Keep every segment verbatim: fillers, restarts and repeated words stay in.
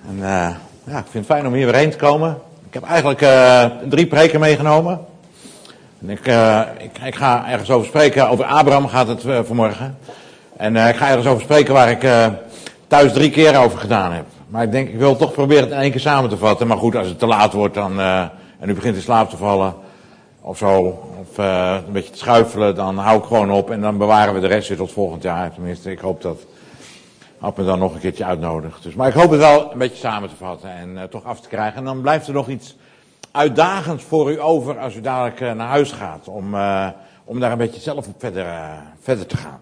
En, uh, ja, ik vind het fijn om hier weer heen te komen. Ik heb eigenlijk uh, drie preken meegenomen. En ik, uh, ik, ik ga ergens over spreken, over Abraham gaat het uh, vanmorgen. En uh, ik ga ergens over spreken waar ik uh, thuis drie keer over gedaan heb. Maar ik denk, ik wil toch proberen het in één keer samen te vatten. Maar goed, als het te laat wordt dan, uh, en u begint in slaap te vallen, of zo, of uh, een beetje te schuifelen, dan hou ik gewoon op. En dan bewaren we de rest weer tot volgend jaar. Tenminste, ik hoop dat had me dan nog een keertje uitnodigd. Dus, maar ik hoop het wel een beetje samen te vatten en uh, toch af te krijgen. En dan blijft er nog iets uitdagends voor u over als u dadelijk uh, naar huis gaat. Om, uh, om daar een beetje zelf op verder, uh, verder te gaan.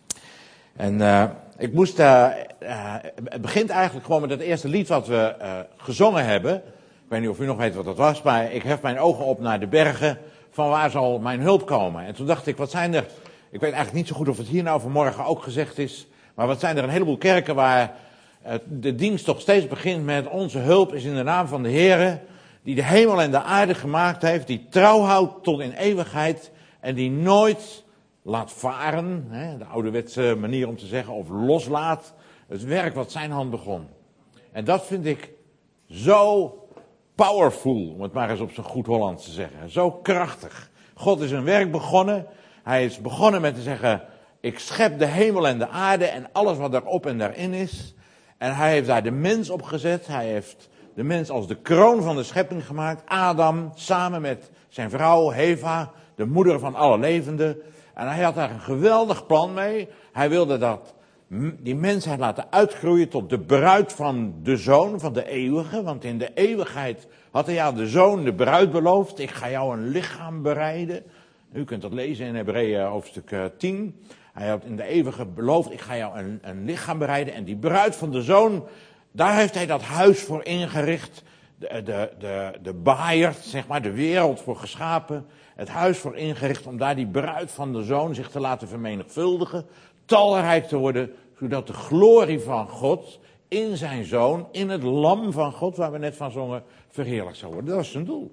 En uh, ik moest, uh, uh, het begint eigenlijk gewoon met het eerste lied wat we uh, gezongen hebben. Ik weet niet of u nog weet wat dat was, maar ik hef mijn ogen op naar de bergen. Van waar zal mijn hulp komen? En toen dacht ik, wat zijn er, ik weet eigenlijk niet zo goed of het hier nou vanmorgen ook gezegd is. Maar wat zijn er een heleboel kerken waar de dienst toch steeds begint met onze hulp is in de naam van de Heere, die de hemel en de aarde gemaakt heeft, die trouw houdt tot in eeuwigheid en die nooit laat varen, hè, de ouderwetse manier om te zeggen, of loslaat het werk wat zijn hand begon. En dat vind ik zo powerful, om het maar eens op zijn goed Hollands te zeggen. Zo krachtig. God is een werk begonnen. Hij is begonnen met te zeggen, ik schep de hemel en de aarde en alles wat daarop en daarin is. En hij heeft daar de mens op gezet. Hij heeft de mens als de kroon van de schepping gemaakt. Adam samen met zijn vrouw Eva, de moeder van alle levenden. En hij had daar een geweldig plan mee. Hij wilde dat die mensheid laten uitgroeien tot de bruid van de zoon van de eeuwige. Want in de eeuwigheid had hij aan de zoon de bruid beloofd. Ik ga jou een lichaam bereiden. U kunt dat lezen in Hebreeën hoofdstuk tien. Hij had in de eeuwige beloofd, ik ga jou een, een lichaam bereiden. En die bruid van de zoon, daar heeft hij dat huis voor ingericht. De, de, de, de baaierd, zeg maar, de wereld voor geschapen. Het huis voor ingericht om daar die bruid van de zoon zich te laten vermenigvuldigen. Talrijk te worden, zodat de glorie van God in zijn zoon, in het lam van God, waar we net van zongen, verheerlijkt zou worden. Dat was zijn doel.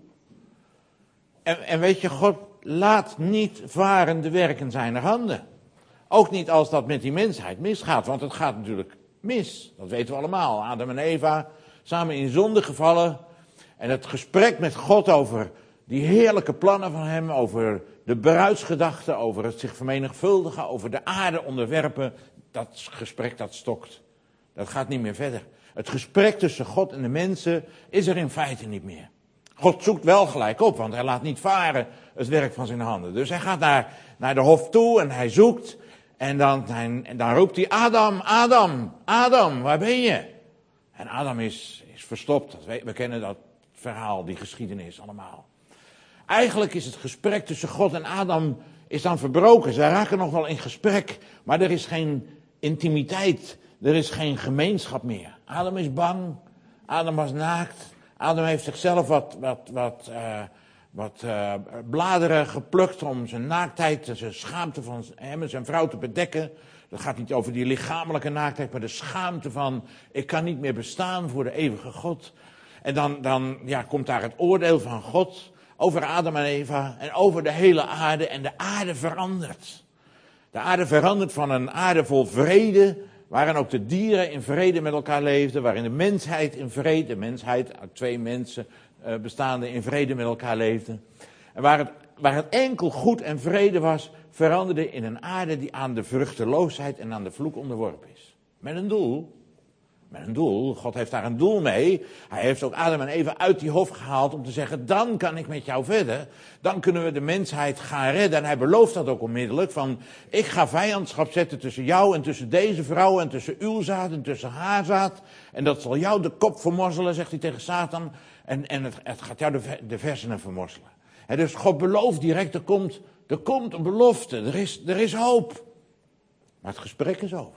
En, en weet je, God laat niet varen de werken zijner handen. Ook niet als dat met die mensheid misgaat, want het gaat natuurlijk mis. Dat weten we allemaal. Adam en Eva samen in zonde gevallen. En het gesprek met God over die heerlijke plannen van hem, over de bruidsgedachten, over het zich vermenigvuldigen, over de aarde onderwerpen. Dat gesprek dat stokt. Dat gaat niet meer verder. Het gesprek tussen God en de mensen is er in feite niet meer. God zoekt wel gelijk op, want hij laat niet varen het werk van zijn handen. Dus hij gaat naar, naar de hof toe en hij zoekt. En dan, en dan roept hij, Adam, Adam, Adam, waar ben je? En Adam is, is verstopt. Dat we, we kennen dat verhaal, die geschiedenis allemaal. Eigenlijk is het gesprek tussen God en Adam is dan verbroken. Ze raken nog wel in gesprek, maar er is geen intimiteit. Er is geen gemeenschap meer. Adam is bang. Adam was naakt. Adam heeft zichzelf wat, wat, wat, uh, wat uh, bladeren geplukt om zijn naaktheid, zijn schaamte van hem en zijn vrouw te bedekken. Dat gaat niet over die lichamelijke naaktheid, maar de schaamte van, ik kan niet meer bestaan voor de eeuwige God. En dan, dan ja, komt daar het oordeel van God over Adam en Eva en over de hele aarde. En de aarde verandert. De aarde verandert van een aarde vol vrede, waarin ook de dieren in vrede met elkaar leefden, waarin de mensheid in vrede, de mensheid uit twee mensen uh, bestaande in vrede met elkaar leefde. En waar het, waar het enkel goed en vrede was, veranderde in een aarde die aan de vruchteloosheid en aan de vloek onderworpen is. Met een doel. Met een doel. God heeft daar een doel mee. Hij heeft ook Adam en Eva uit die hof gehaald om te zeggen, dan kan ik met jou verder. Dan kunnen we de mensheid gaan redden. En hij belooft dat ook onmiddellijk. Van, ik ga vijandschap zetten tussen jou en tussen deze vrouw en tussen uw zaad en tussen haar zaad. En dat zal jou de kop vermorzelen, zegt hij tegen Satan. En, en het, het gaat jou de, de hersenen vermorzelen. En dus God belooft direct, er komt, er komt een belofte. Er is, er is hoop. Maar het gesprek is over.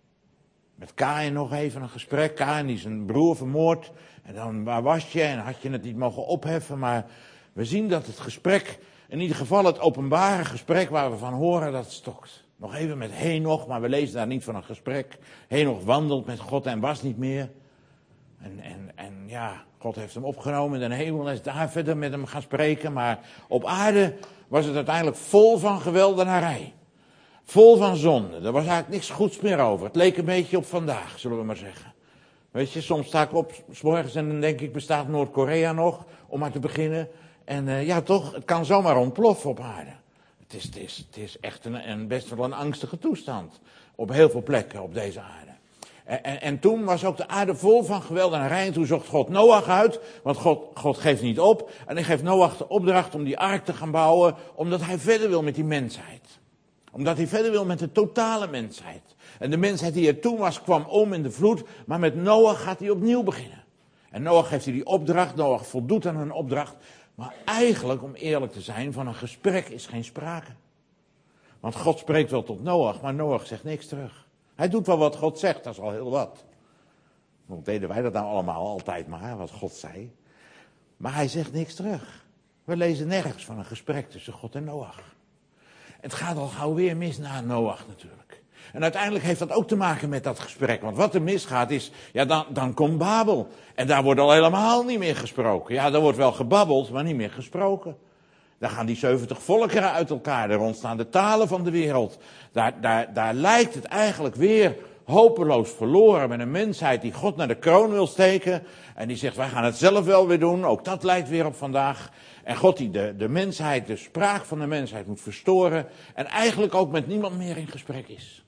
Met Kaïn nog even een gesprek. Kaïn die zijn broer vermoord. En dan, waar was je? En had je het niet mogen opheffen. Maar we zien dat het gesprek, in ieder geval het openbare gesprek waar we van horen, dat stokt. Nog even met Henoch, maar we lezen daar niet van een gesprek. Henoch wandelt met God en was niet meer. En, en, en ja, God heeft hem opgenomen in de hemel en is daar verder met hem gaan spreken. Maar op aarde was het uiteindelijk vol van geweldenarij. Vol van zonde. Er was eigenlijk niks goeds meer over. Het leek een beetje op vandaag, zullen we maar zeggen. Weet je, soms sta ik op 's morgens en dan denk ik, bestaat Noord-Korea nog? Om maar te beginnen. En uh, ja toch, het kan zomaar ontploffen op aarde. Het is, het is, het is echt een, een, best wel een angstige toestand. Op heel veel plekken op deze aarde. En, en, en toen was ook de aarde vol van geweld en rijn. Toen zocht God Noach uit, want God, God geeft niet op. En hij geeft Noach de opdracht om die ark te gaan bouwen, omdat hij verder wil met die mensheid. Omdat hij verder wil met de totale mensheid. En de mensheid die er toen was, kwam om in de vloed, maar met Noach gaat hij opnieuw beginnen. En Noach geeft hij die opdracht, Noach voldoet aan een opdracht. Maar eigenlijk, om eerlijk te zijn, van een gesprek is geen sprake. Want God spreekt wel tot Noach, maar Noach zegt niks terug. Hij doet wel wat God zegt, dat is al heel wat. Hoe deden wij dat nou allemaal altijd maar, wat God zei. Maar hij zegt niks terug. We lezen nergens van een gesprek tussen God en Noach. Het gaat al gauw weer mis na Noach natuurlijk. En uiteindelijk heeft dat ook te maken met dat gesprek. Want wat er misgaat is, ja dan, dan komt Babel. En daar wordt al helemaal niet meer gesproken. Ja, er wordt wel gebabbeld, maar niet meer gesproken. Daar gaan die zeventig volkeren uit elkaar. Er ontstaan de talen van de wereld. Daar, daar, daar lijkt het eigenlijk weer hopeloos verloren. Met een mensheid die God naar de kroon wil steken. En die zegt, wij gaan het zelf wel weer doen. Ook dat lijkt weer op vandaag. En God die de, de mensheid, de spraak van de mensheid moet verstoren. En eigenlijk ook met niemand meer in gesprek is.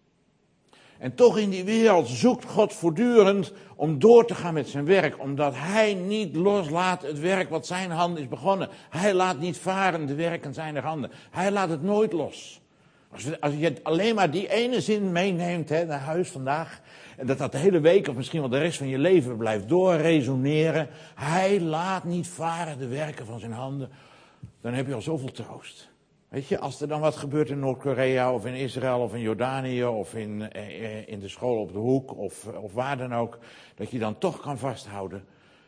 En toch in die wereld zoekt God voortdurend om door te gaan met zijn werk. Omdat hij niet loslaat het werk wat zijn hand is begonnen. Hij laat niet varen de werken zijner handen. Hij laat het nooit los. Als, we, als je alleen maar die ene zin meeneemt hè, naar huis vandaag. En dat dat de hele week of misschien wel de rest van je leven blijft doorresoneren. Hij laat niet varen de werken van zijn handen. Dan heb je al zoveel troost. Weet je, als er dan wat gebeurt in Noord-Korea of in Israël of in Jordanië of in, eh, in de school op de hoek of, of waar dan ook. Dat je dan toch kan vasthouden.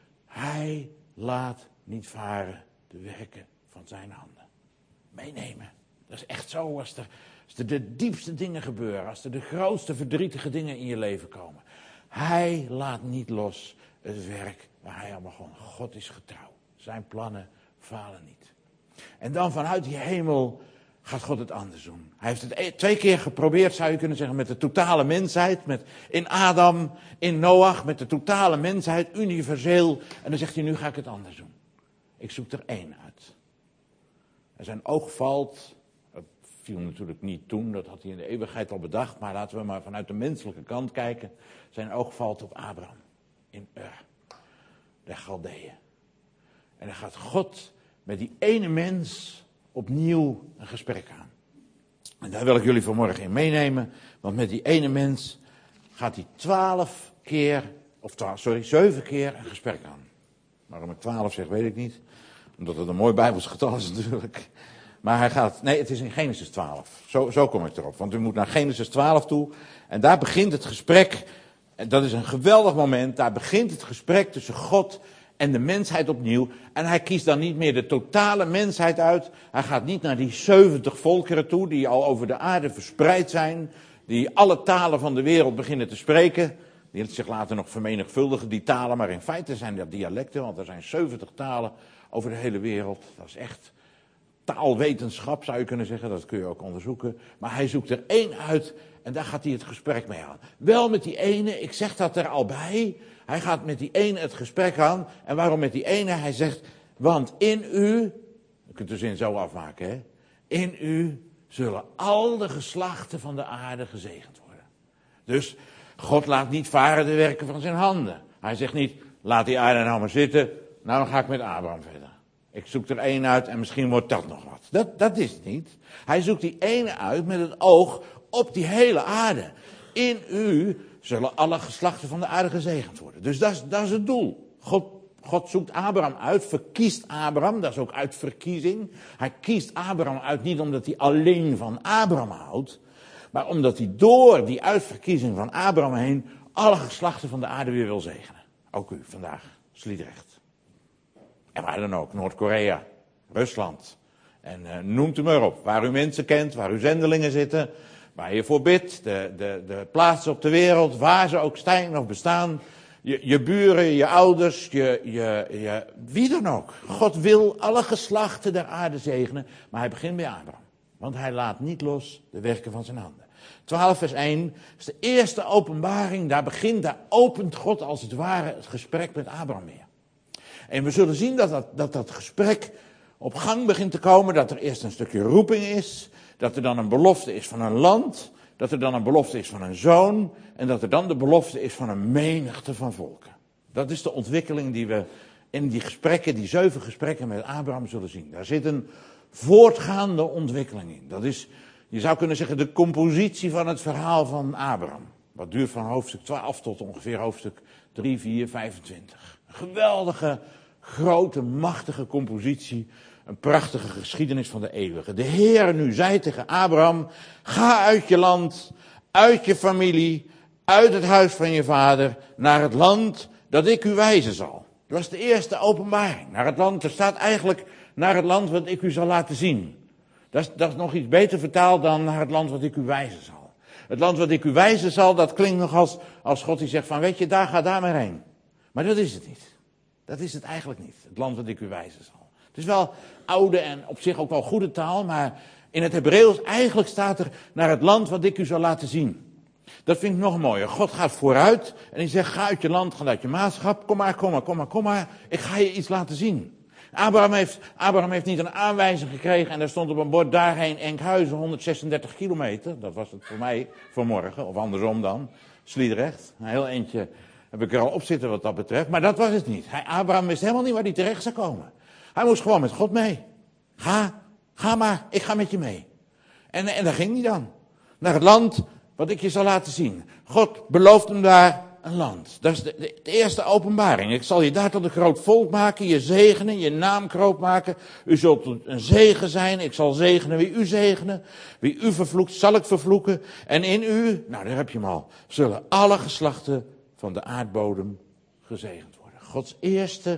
Hij laat niet varen de werken van zijn handen. Meenemen. Dat is echt zo als er, als er de diepste dingen gebeuren. Als er de grootste verdrietige dingen in je leven komen. Hij laat niet los het werk waar hij aan begon. God is getrouw. Zijn plannen falen niet. En dan vanuit die hemel gaat God het anders doen. Hij heeft het twee keer geprobeerd, zou je kunnen zeggen, met de totale mensheid. Met, in Adam, in Noach, met de totale mensheid, universeel. En dan zegt hij, nu ga ik het anders doen. Ik zoek er één uit. En zijn oog valt, dat viel natuurlijk niet toen, dat had hij in de eeuwigheid al bedacht. Maar laten we maar vanuit de menselijke kant kijken. Zijn oog valt op Abraham, in Ur, de Galdeeën. En dan gaat God met die ene mens opnieuw een gesprek aan. En daar wil ik jullie vanmorgen in meenemen. Want met die ene mens gaat hij twaalf keer, of twaalf, sorry, zeven keer een gesprek aan. Waarom ik twaalf zeg, weet ik niet. Omdat het een mooi Bijbels getal is natuurlijk. Maar hij gaat, nee, het is in Genesis twaalf. Zo, zo kom ik erop. Want u moet naar Genesis twaalf toe. En daar begint het gesprek. En dat is een geweldig moment. Daar begint het gesprek tussen God en de mensheid opnieuw. En hij kiest dan niet meer de totale mensheid uit. Hij gaat niet naar die zeventig volkeren toe die al over de aarde verspreid zijn. Die alle talen van de wereld beginnen te spreken. Die zich later nog vermenigvuldigen, die talen. Maar in feite zijn dat dialecten, want er zijn zeventig talen over de hele wereld. Dat is echt taalwetenschap, zou je kunnen zeggen. Dat kun je ook onderzoeken. Maar hij zoekt er één uit en daar gaat hij het gesprek mee aan. Wel met die ene, ik zeg dat er al bij. Hij gaat met die ene het gesprek aan. En waarom met die ene? Hij zegt, want in u, je kunt de zin zo afmaken, hè. In u zullen al de geslachten van de aarde gezegend worden. Dus God laat niet varen de werken van zijn handen. Hij zegt niet, laat die aarde nou maar zitten. Nou, dan ga ik met Abraham verder. Ik zoek er één uit en misschien wordt dat nog wat. Dat, dat is het niet. Hij zoekt die ene uit met het oog op die hele aarde. In u zullen alle geslachten van de aarde gezegend worden. Dus dat is, dat is het doel. God, God zoekt Abraham uit, verkiest Abraham. Dat is ook uit verkiezing. Hij kiest Abraham uit niet omdat hij alleen van Abraham houdt. Maar omdat hij door die uitverkiezing van Abraham heen alle geslachten van de aarde weer wil zegenen. Ook u vandaag, Sliedrecht. En waar dan ook, Noord-Korea, Rusland. En uh, noemt u maar op, waar u mensen kent, waar uw zendelingen zitten, waar je voor bidt, de, de, de plaatsen op de wereld, waar ze ook zijn of bestaan. Je, je buren, je ouders, je, je, je, wie dan ook. God wil alle geslachten der aarde zegenen, maar hij begint bij Abraham. Want hij laat niet los de werken van zijn handen. twaalf vers één is de eerste openbaring. Daar begint, daar opent God als het ware het gesprek met Abraham weer. En we zullen zien dat dat, dat dat gesprek op gang begint te komen. Dat er eerst een stukje roeping is. Dat er dan een belofte is van een land. Dat er dan een belofte is van een zoon. En dat er dan de belofte is van een menigte van volken. Dat is de ontwikkeling die we in die gesprekken, die zeven gesprekken met Abraham zullen zien. Daar zit een voortgaande ontwikkeling in. Dat is, je zou kunnen zeggen, de compositie van het verhaal van Abraham. Wat duurt van hoofdstuk twaalf tot ongeveer hoofdstuk drie, vier, vijfentwintig. Een geweldige, grote, machtige compositie. Een prachtige geschiedenis van de eeuwige. De Heer nu zei tegen Abraham, ga uit je land, uit je familie, uit het huis van je vader, naar het land dat ik u wijzen zal. Dat was de eerste openbaring. Naar het land, er staat eigenlijk naar het land wat ik u zal laten zien. Dat is, dat is nog iets beter vertaald dan naar het land wat ik u wijzen zal. Het land wat ik u wijzen zal, dat klinkt nog als, als God die zegt van, weet je, daar ga daar maar heen. Maar dat is het niet. Dat is het eigenlijk niet, het land wat ik u wijzen zal. Het is wel oude en op zich ook wel goede taal, maar in het Hebreeuws eigenlijk staat er naar het land wat ik u zal laten zien. Dat vind ik nog mooier. God gaat vooruit en hij zegt, ga uit je land, ga uit je maatschap, kom maar, kom maar, kom maar, kom maar. Ik ga je iets laten zien. Abraham heeft, Abraham heeft niet een aanwijzing gekregen en er stond op een bord daarheen Enkhuizen, honderdzesendertig kilometer. Dat was het voor mij vanmorgen, of andersom dan, Sliedrecht. Een heel eentje heb ik er al op zitten wat dat betreft, maar dat was het niet. Hij, Abraham wist helemaal niet waar hij terecht zou komen. Hij moest gewoon met God mee. Ga, ga maar, ik ga met je mee. En, en daar ging hij dan. Naar het land wat ik je zal laten zien. God belooft hem daar een land. Dat is de, de, de eerste openbaring. Ik zal je daar tot een groot volk maken, je zegenen, je naam groot maken. U zult een zegen zijn. Ik zal zegenen wie u zegenen. Wie u vervloekt, zal ik vervloeken. En in u, nou daar heb je hem al, zullen alle geslachten van de aardbodem gezegend worden. Gods eerste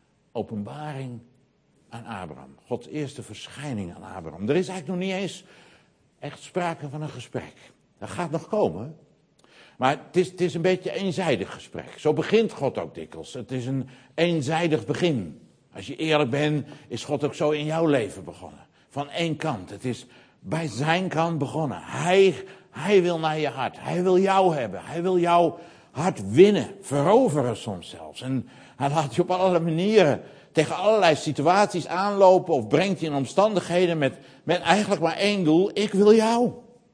openbaring aan Abraham. Gods eerste verschijning aan Abraham. Er is eigenlijk nog niet eens echt sprake van een gesprek. Dat gaat nog komen. Maar het is, het is een beetje een eenzijdig gesprek. Zo begint God ook dikwijls. Het is een eenzijdig begin. Als je eerlijk bent, is God ook zo in jouw leven begonnen. Van één kant. Het is bij zijn kant begonnen. Hij, hij wil naar je hart. Hij wil jou hebben. Hij wil jouw hart winnen. Veroveren soms zelfs. En hij laat je op allerlei manieren tegen allerlei situaties aanlopen of brengt je in omstandigheden met, met eigenlijk maar één doel. Ik wil jou.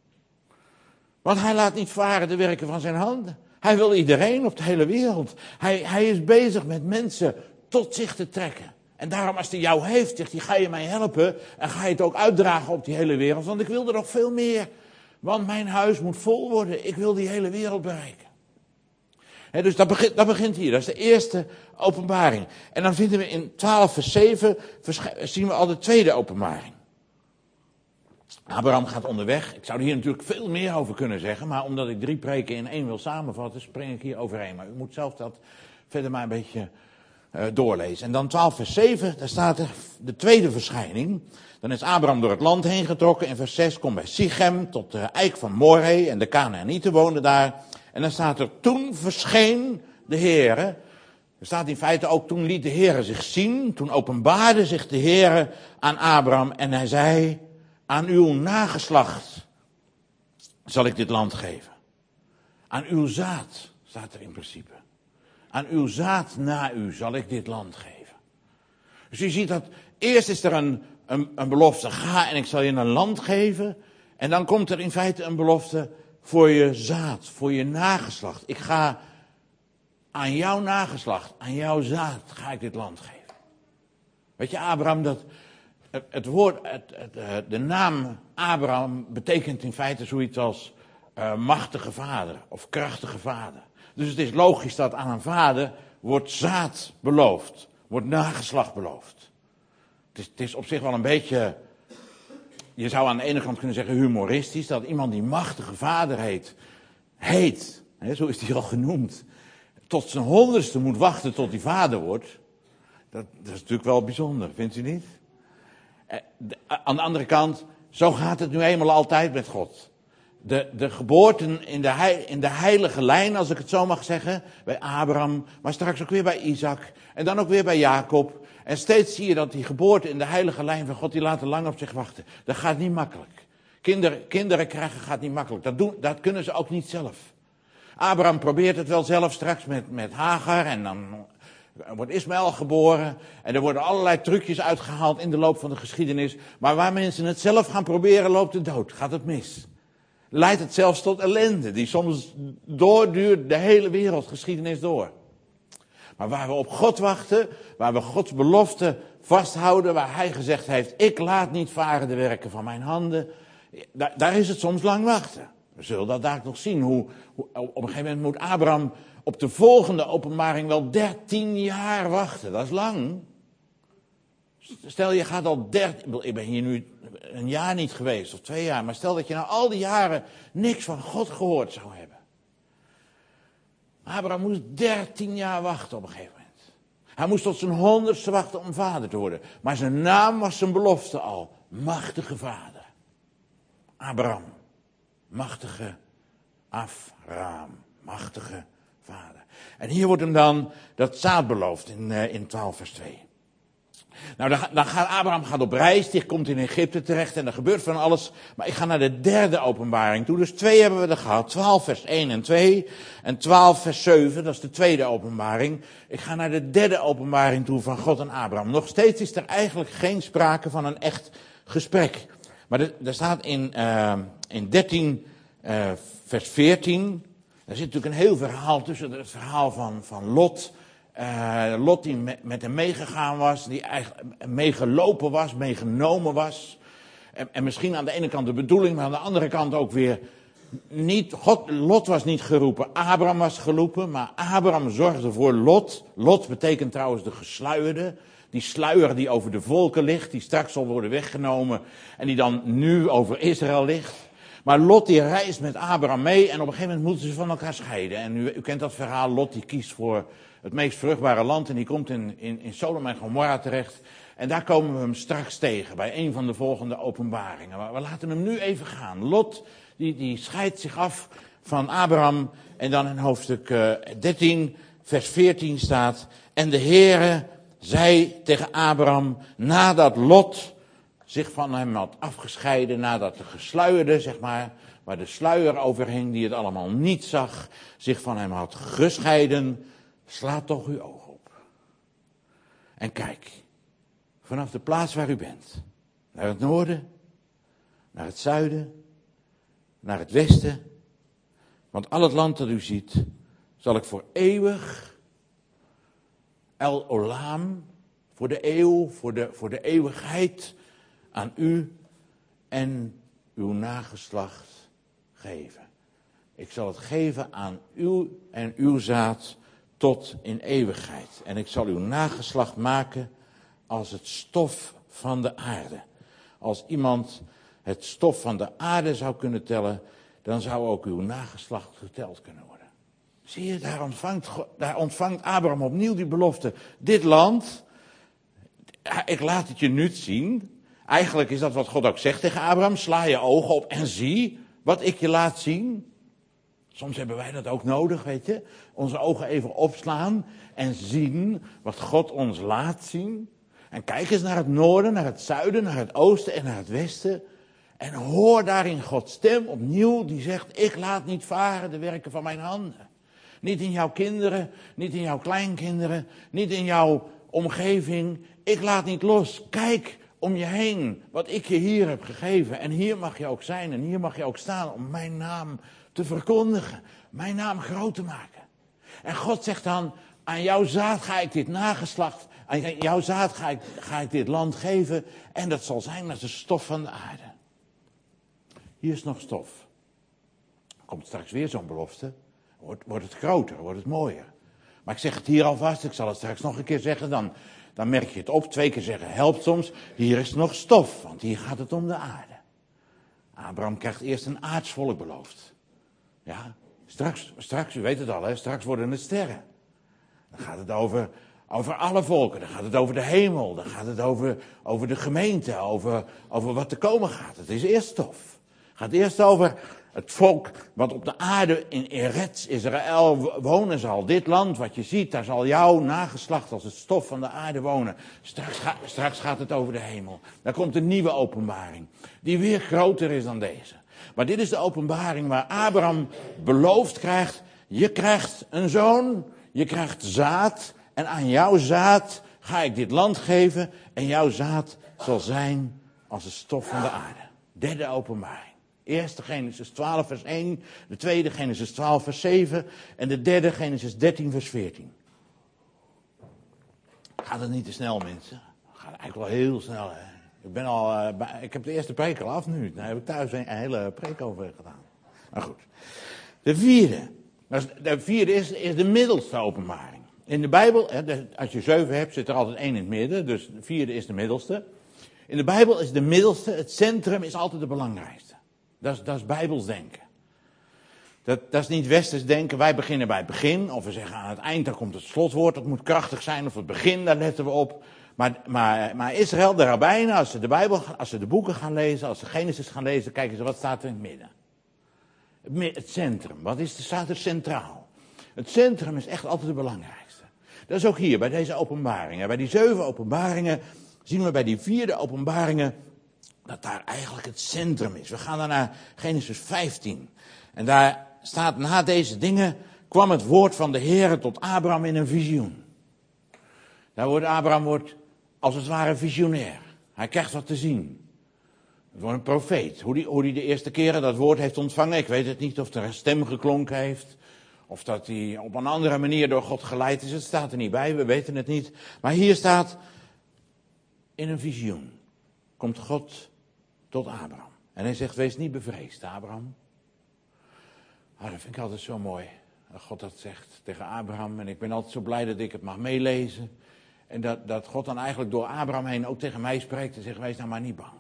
Want hij laat niet varen de werken van zijn handen. Hij wil iedereen op de hele wereld. Hij, hij is bezig met mensen tot zich te trekken. En daarom als hij jou heeft, zegt hij, ga je mij helpen en ga je het ook uitdragen op die hele wereld. Want ik wil er nog veel meer. Want mijn huis moet vol worden. Ik wil die hele wereld bereiken. He, dus dat begint, dat begint hier. Dat is de eerste openbaring. En dan vinden we in twaalf vers zeven zien we al de tweede openbaring. Abraham gaat onderweg. Ik zou er hier natuurlijk veel meer over kunnen zeggen. Maar omdat ik drie preken in één wil samenvatten, spring ik hier overheen. Maar u moet zelf dat verder maar een beetje uh, doorlezen. En dan twaalf vers zeven, daar staat er de tweede verschijning. Dan is Abraham door het land heen getrokken. In vers zes komt bij Sichem tot de eik van Moreh. En de Kanaanieten woonden daar. En dan staat er, toen verscheen de Heere. Er staat in feite ook, toen liet de Heere zich zien. Toen openbaarde zich de Heere aan Abraham. En hij zei, aan uw nageslacht zal ik dit land geven. Aan uw zaad, staat er in principe. Aan uw zaad na u zal ik dit land geven. Dus je ziet dat, eerst is er een, een, een belofte, ga en ik zal je een land geven. En dan komt er in feite een belofte voor je zaad, voor je nageslacht. Ik ga aan jouw nageslacht, aan jouw zaad, ga ik dit land geven. Weet je, Abraham, dat, het, het woord, het, het, de naam Abraham betekent in feite zoiets als uh, machtige vader of krachtige vader. Dus het is logisch dat aan een vader wordt zaad beloofd, wordt nageslacht beloofd. Het is, het is op zich wel een beetje, je zou aan de ene kant kunnen zeggen humoristisch, dat iemand die machtige vader heet, heet, hè, zo is hij al genoemd, tot zijn honderdste moet wachten tot hij vader wordt. Dat, dat is natuurlijk wel bijzonder, vindt u niet? Eh, de, aan de andere kant, zo gaat het nu eenmaal altijd met God. De, de geboorten in de, heil, in de heilige lijn, als ik het zo mag zeggen, bij Abraham, maar straks ook weer bij Isaac en dan ook weer bij Jacob. En steeds zie je dat die geboorten in de heilige lijn van God, die laten lang op zich wachten. Dat gaat niet makkelijk. Kinderen, kinderen krijgen gaat niet makkelijk. Dat, doen, dat kunnen ze ook niet zelf. Abraham probeert het wel zelf straks met, met Hagar en dan wordt Ismaël geboren. En er worden allerlei trucjes uitgehaald in de loop van de geschiedenis. Maar waar mensen het zelf gaan proberen, loopt het dood. Gaat het mis. Leidt het zelfs tot ellende, die soms doorduurt de hele wereldgeschiedenis door. Maar waar we op God wachten, waar we Gods belofte vasthouden, waar hij gezegd heeft, ik laat niet varen de werken van mijn handen, daar, daar is het soms lang wachten. We zullen dat daar nog zien, hoe, hoe op een gegeven moment moet Abraham op de volgende openbaring wel dertien jaar wachten. Dat is lang. Stel je gaat al dertien, ik ben hier nu een jaar niet geweest of twee jaar, maar stel dat je nou al die jaren niks van God gehoord zou hebben. Abraham moest dertien jaar wachten op een gegeven moment. Hij moest tot zijn honderdste wachten om vader te worden. Maar zijn naam was zijn belofte al. Machtige vader. Abraham. Machtige Afraam. Machtige vader. En hier wordt hem dan dat zaad beloofd in, uh, in twaalf vers twee. Nou, dan, dan gaat Abraham gaat op reis, die komt in Egypte terecht en er gebeurt van alles. Maar ik ga naar de derde openbaring toe. Dus twee hebben we er gehad, twaalf vers één en twee en twaalf vers zeven, dat is de tweede openbaring. Ik ga naar de derde openbaring toe van God en Abraham. Nog steeds is er eigenlijk geen sprake van een echt gesprek. Maar er, er staat in, uh, in dertien uh, vers veertien, er zit natuurlijk een heel verhaal tussen het verhaal van, van Lot. Uh, Lot die met, met hem meegegaan was, die eigenlijk meegelopen was, meegenomen was. En, en misschien aan de ene kant de bedoeling, maar aan de andere kant ook weer niet. God, Lot was niet geroepen, Abraham was geroepen, maar Abraham zorgde voor Lot. Lot betekent trouwens de gesluierde. Die sluier die over de volken ligt, die straks zal worden weggenomen en die dan nu over Israël ligt. Maar Lot die reist met Abraham mee en op een gegeven moment moeten ze van elkaar scheiden. En u, u kent dat verhaal, Lot die kiest voor het meest vruchtbare land en die komt in, in, in Sodom en Gomorra terecht. En daar komen we hem straks tegen bij een van de volgende openbaringen. Maar we laten hem nu even gaan. Lot die, die scheidt zich af van Abraham en dan in hoofdstuk uh, dertien vers veertien staat. En de Heere zei tegen Abraham nadat Lot zich van hem had afgescheiden, nadat de gesluierde, zeg maar, waar de sluier overhing, die het allemaal niet zag, zich van hem had gescheiden, slaat toch uw ogen op. En kijk, vanaf de plaats waar u bent, naar het noorden, naar het zuiden, naar het westen, want al het land dat u ziet, zal ik voor eeuwig, El Olam, voor de eeuw, voor de, voor de eeuwigheid, aan u en uw nageslacht geven. Ik zal het geven aan u en uw zaad tot in eeuwigheid. En ik zal uw nageslacht maken als het stof van de aarde. Als iemand het stof van de aarde zou kunnen tellen, dan zou ook uw nageslacht geteld kunnen worden. Zie je, daar ontvangt, daar ontvangt Abraham opnieuw die belofte. Dit land, ik laat het je nu zien. Eigenlijk is dat wat God ook zegt tegen Abraham. Sla je ogen op en zie wat ik je laat zien. Soms hebben wij dat ook nodig, weet je. Onze ogen even opslaan en zien wat God ons laat zien. En kijk eens naar het noorden, naar het zuiden, naar het oosten en naar het westen. En hoor daarin Gods stem opnieuw die zegt, ik laat niet varen de werken van mijn handen. Niet in jouw kinderen, niet in jouw kleinkinderen, niet in jouw omgeving. Ik laat niet los. Kijk om je heen wat ik je hier heb gegeven. En hier mag je ook zijn en hier mag je ook staan om mijn naam te verkondigen. Mijn naam groot te maken. En God zegt dan, aan jouw zaad ga ik dit nageslacht, aan jouw zaad ga ik, ga ik dit land geven. En dat zal zijn als de stof van de aarde. Hier is nog stof. Er komt straks weer zo'n belofte. Wordt, wordt het groter, wordt het mooier. Maar ik zeg het hier alvast, ik zal het straks nog een keer zeggen, dan, dan merk je het op. Twee keer zeggen helpt soms. Hier is nog stof, want hier gaat het om de aarde. Abraham krijgt eerst een aardsvolk beloofd. Ja, straks, straks, u weet het al, hè, straks worden het sterren. Dan gaat het over, over alle volken, dan gaat het over de hemel, dan gaat het over, over de gemeente, over, over wat te komen gaat. Het is eerst stof. Het gaat eerst over Het volk wat op de aarde in Eretz Israël wonen zal. Dit land wat je ziet, daar zal jouw nageslacht als het stof van de aarde wonen. Straks, ga, straks gaat het over de hemel. Daar komt een nieuwe openbaring. Die weer groter is dan deze. Maar dit is de openbaring waar Abraham beloofd krijgt. Je krijgt een zoon, je krijgt zaad. En aan jouw zaad ga ik dit land geven. En jouw zaad zal zijn als het stof van de aarde. Derde openbaring. Eerste Genesis twaalf vers één, de tweede Genesis twaalf vers zeven en de derde Genesis dertien vers veertien. Gaat het niet te snel, mensen? Gaat eigenlijk wel heel snel, hè? Ik ben al, uh, bij, ik heb de eerste preek al af nu. Daar heb ik thuis een, een hele preek over gedaan. Maar goed. De vierde. De vierde is, is de middelste openbaring. In de Bijbel, hè, als je zeven hebt, zit er altijd één in het midden. Dus de vierde is de middelste. In de Bijbel is de middelste, het centrum is altijd de belangrijkste. Dat is, dat is Bijbels denken. Dat, dat is niet westers denken. Wij beginnen bij het begin. Of we zeggen aan het eind, daar komt het slotwoord. Dat moet krachtig zijn. Of het begin, daar letten we op. Maar, maar, maar Israël, de rabbijnen, als ze de Bijbel, als ze de boeken gaan lezen, als ze Genesis gaan lezen, kijken ze wat staat er in het midden. Het, het centrum. Wat is, staat er centraal? Het centrum is echt altijd het belangrijkste. Dat is ook hier, bij deze openbaringen. Bij die zeven openbaringen zien we bij die vierde openbaringen dat daar eigenlijk het centrum is. We gaan dan naar Genesis vijftien. En daar staat, na deze dingen kwam het woord van de Heere tot Abraham in een visioen. Daar wordt Abraham wordt als het ware visionair. Hij krijgt wat te zien. Het wordt een profeet. Hoe die, hoe die de eerste keren dat woord heeft ontvangen, ik weet het niet. Of er een stem geklonken heeft. Of dat hij op een andere manier door God geleid is. Het staat er niet bij, we weten het niet. Maar hier staat, in een visioen komt God tot Abraham. En hij zegt, wees niet bevreesd, Abraham. Ah, dat vind ik altijd zo mooi. Dat God dat zegt tegen Abraham. En ik ben altijd zo blij dat ik het mag meelezen. En dat, dat God dan eigenlijk door Abraham heen ook tegen mij spreekt en zegt, wees nou maar niet bang.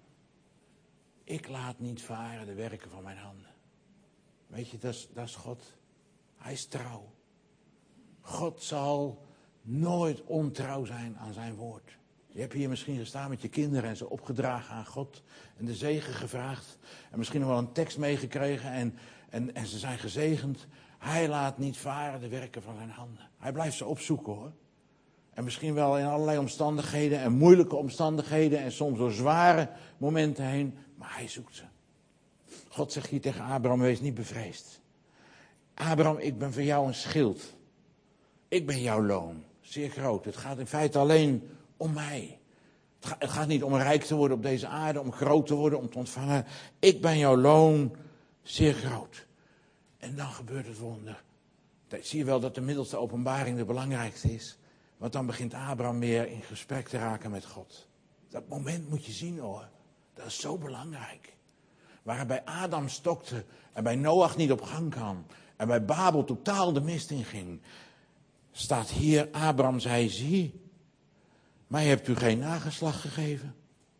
Ik laat niet varen de werken van mijn handen. Weet je, dat is, dat is God. Hij is trouw. God zal nooit ontrouw zijn aan zijn woord. Je hebt hier misschien gestaan met je kinderen en ze opgedragen aan God. En de zegen gevraagd. En misschien nog wel een tekst meegekregen en, en, en ze zijn gezegend. Hij laat niet varen de werken van zijn handen. Hij blijft ze opzoeken, hoor. En misschien wel in allerlei omstandigheden en moeilijke omstandigheden en soms door zware momenten heen. Maar hij zoekt ze. God zegt hier tegen Abraham, wees niet bevreesd. Abraham, ik ben voor jou een schild. Ik ben jouw loon. Zeer groot. Het gaat in feite alleen om mij. Het gaat, het gaat niet om rijk te worden op deze aarde, om groot te worden, om te ontvangen. Ik ben jouw loon, zeer groot. En dan gebeurt het wonder. Zie je wel dat de middelste openbaring de belangrijkste is. Want dan begint Abraham weer in gesprek te raken met God. Dat moment moet je zien, hoor. Dat is zo belangrijk. Waar het bij Adam stokte en bij Noach niet op gang kwam. En bij Babel totaal de mist in ging. Staat hier, Abraham zei, zie, mij hebt u geen nageslacht gegeven.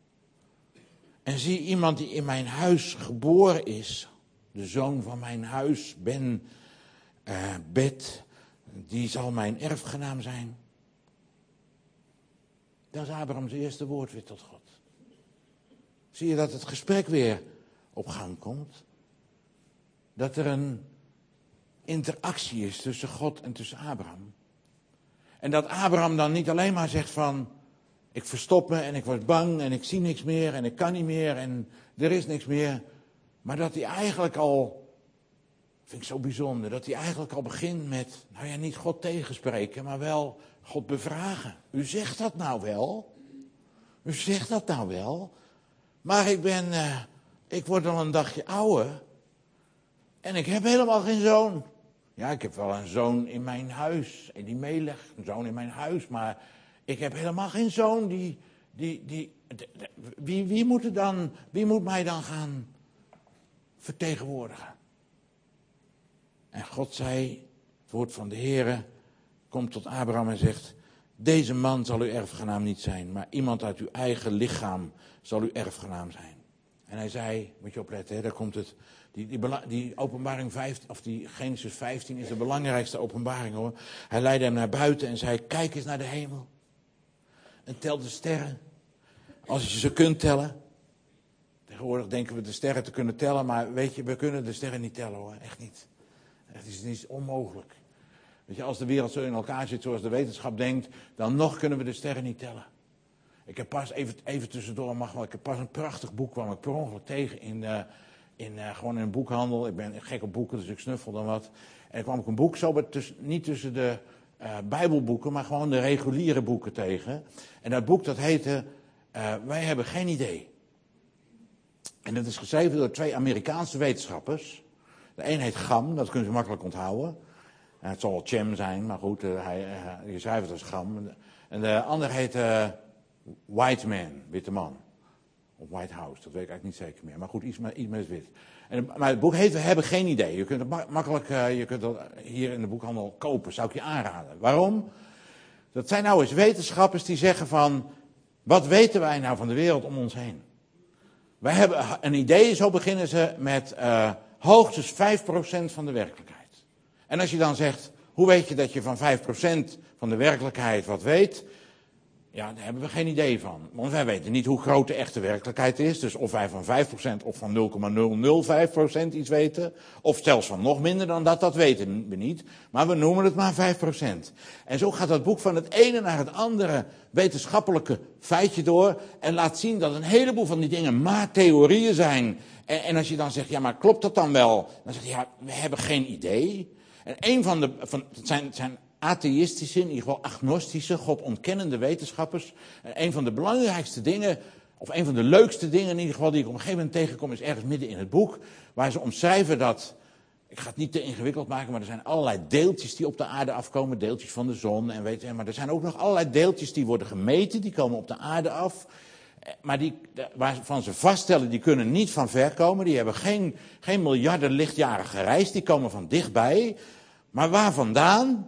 En zie, iemand die in mijn huis geboren is, de zoon van mijn huis, Ben, uh, Bet, die zal mijn erfgenaam zijn. Dat is Abrahams eerste woord weer tot God. Zie je dat het gesprek weer op gang komt? Dat er een interactie is tussen God en tussen Abraham. En dat Abraham dan niet alleen maar zegt van, ik verstop me en ik word bang en ik zie niks meer en ik kan niet meer en er is niks meer. Maar dat hij eigenlijk al, vind ik zo bijzonder, dat hij eigenlijk al begint met, nou ja, niet God tegenspreken, maar wel God bevragen. U zegt dat nou wel? U zegt dat nou wel? Maar ik ben, uh, ik word al een dagje ouder en ik heb helemaal geen zoon. Ja, ik heb wel een zoon in mijn huis, en die meelegt, een zoon in mijn huis, maar ik heb helemaal geen zoon die, die, die, de, de, wie, wie moet er dan, wie moet mij dan gaan vertegenwoordigen? En God zei, het woord van de Heere komt tot Abraham en zegt, deze man zal uw erfgenaam niet zijn, maar iemand uit uw eigen lichaam zal uw erfgenaam zijn. En hij zei, moet je opletten, hè, daar komt het, die, die, die openbaring vijftien, of die Genesis vijftien is de belangrijkste openbaring, hoor. Hij leidde hem naar buiten en zei, kijk eens naar de hemel. En tel de sterren, als je ze kunt tellen. Tegenwoordig denken we de sterren te kunnen tellen, maar weet je, we kunnen de sterren niet tellen hoor, echt niet. Het is, het is onmogelijk. Weet je, als de wereld zo in elkaar zit zoals de wetenschap denkt, dan nog kunnen we de sterren niet tellen. Ik heb pas, even, even tussendoor mag wel, ik heb pas een prachtig boek, kwam ik per ongeluk tegen in, uh, in, uh, gewoon in een boekhandel. Ik ben gek op boeken, dus ik snuffel dan wat. En kwam ik een boek zo, bij tussen, niet tussen de uh, bijbelboeken, maar gewoon de reguliere boeken tegen. En dat boek dat heette, uh, Wij hebben geen idee. En dat is geschreven door twee Amerikaanse wetenschappers. De een heet Gam, dat kunnen ze makkelijk onthouden. En het zal wel Cem zijn, maar goed, uh, hij, uh, je schrijft het als Gam. En de ander heet uh, White Man, witte man. Of White House, dat weet ik eigenlijk niet zeker meer. Maar goed, iets met, iets met wit. En, maar het boek heet We hebben geen idee. Je kunt het ma- makkelijk uh, je kunt het hier in de boekhandel kopen, zou ik je aanraden. Waarom? Dat zijn nou eens wetenschappers die zeggen van, wat weten wij nou van de wereld om ons heen? Wij hebben een idee, zo beginnen ze met uh, hoogstens vijf procent van de werkelijkheid. En als je dan zegt, hoe weet je dat je van vijf procent van de werkelijkheid wat weet? Ja, daar hebben we geen idee van. Want wij weten niet hoe groot de echte werkelijkheid is. Dus of wij van vijf procent of van nul komma nul nul vijf procent iets weten. Of zelfs van nog minder dan dat, dat weten we niet. Maar we noemen het maar vijf procent. En zo gaat dat boek van het ene naar het andere wetenschappelijke feitje door. En laat zien dat een heleboel van die dingen maar theorieën zijn. En, en als je dan zegt, ja maar klopt dat dan wel? Dan zeg je, ja, we hebben geen idee. En een van de, van, het zijn, het zijn atheïstische, in ieder geval agnostische, godontkennende wetenschappers. En een van de belangrijkste dingen, of een van de leukste dingen in ieder geval die ik op een gegeven moment tegenkom, is ergens midden in het boek, waar ze omschrijven dat, ik ga het niet te ingewikkeld maken, maar er zijn allerlei deeltjes die op de aarde afkomen, deeltjes van de zon, en weet je, maar er zijn ook nog allerlei deeltjes die worden gemeten, die komen op de aarde af. Maar die, waarvan ze vaststellen, die kunnen niet van ver komen, die hebben geen, geen miljarden lichtjaren gereisd, die komen van dichtbij. Maar waar vandaan?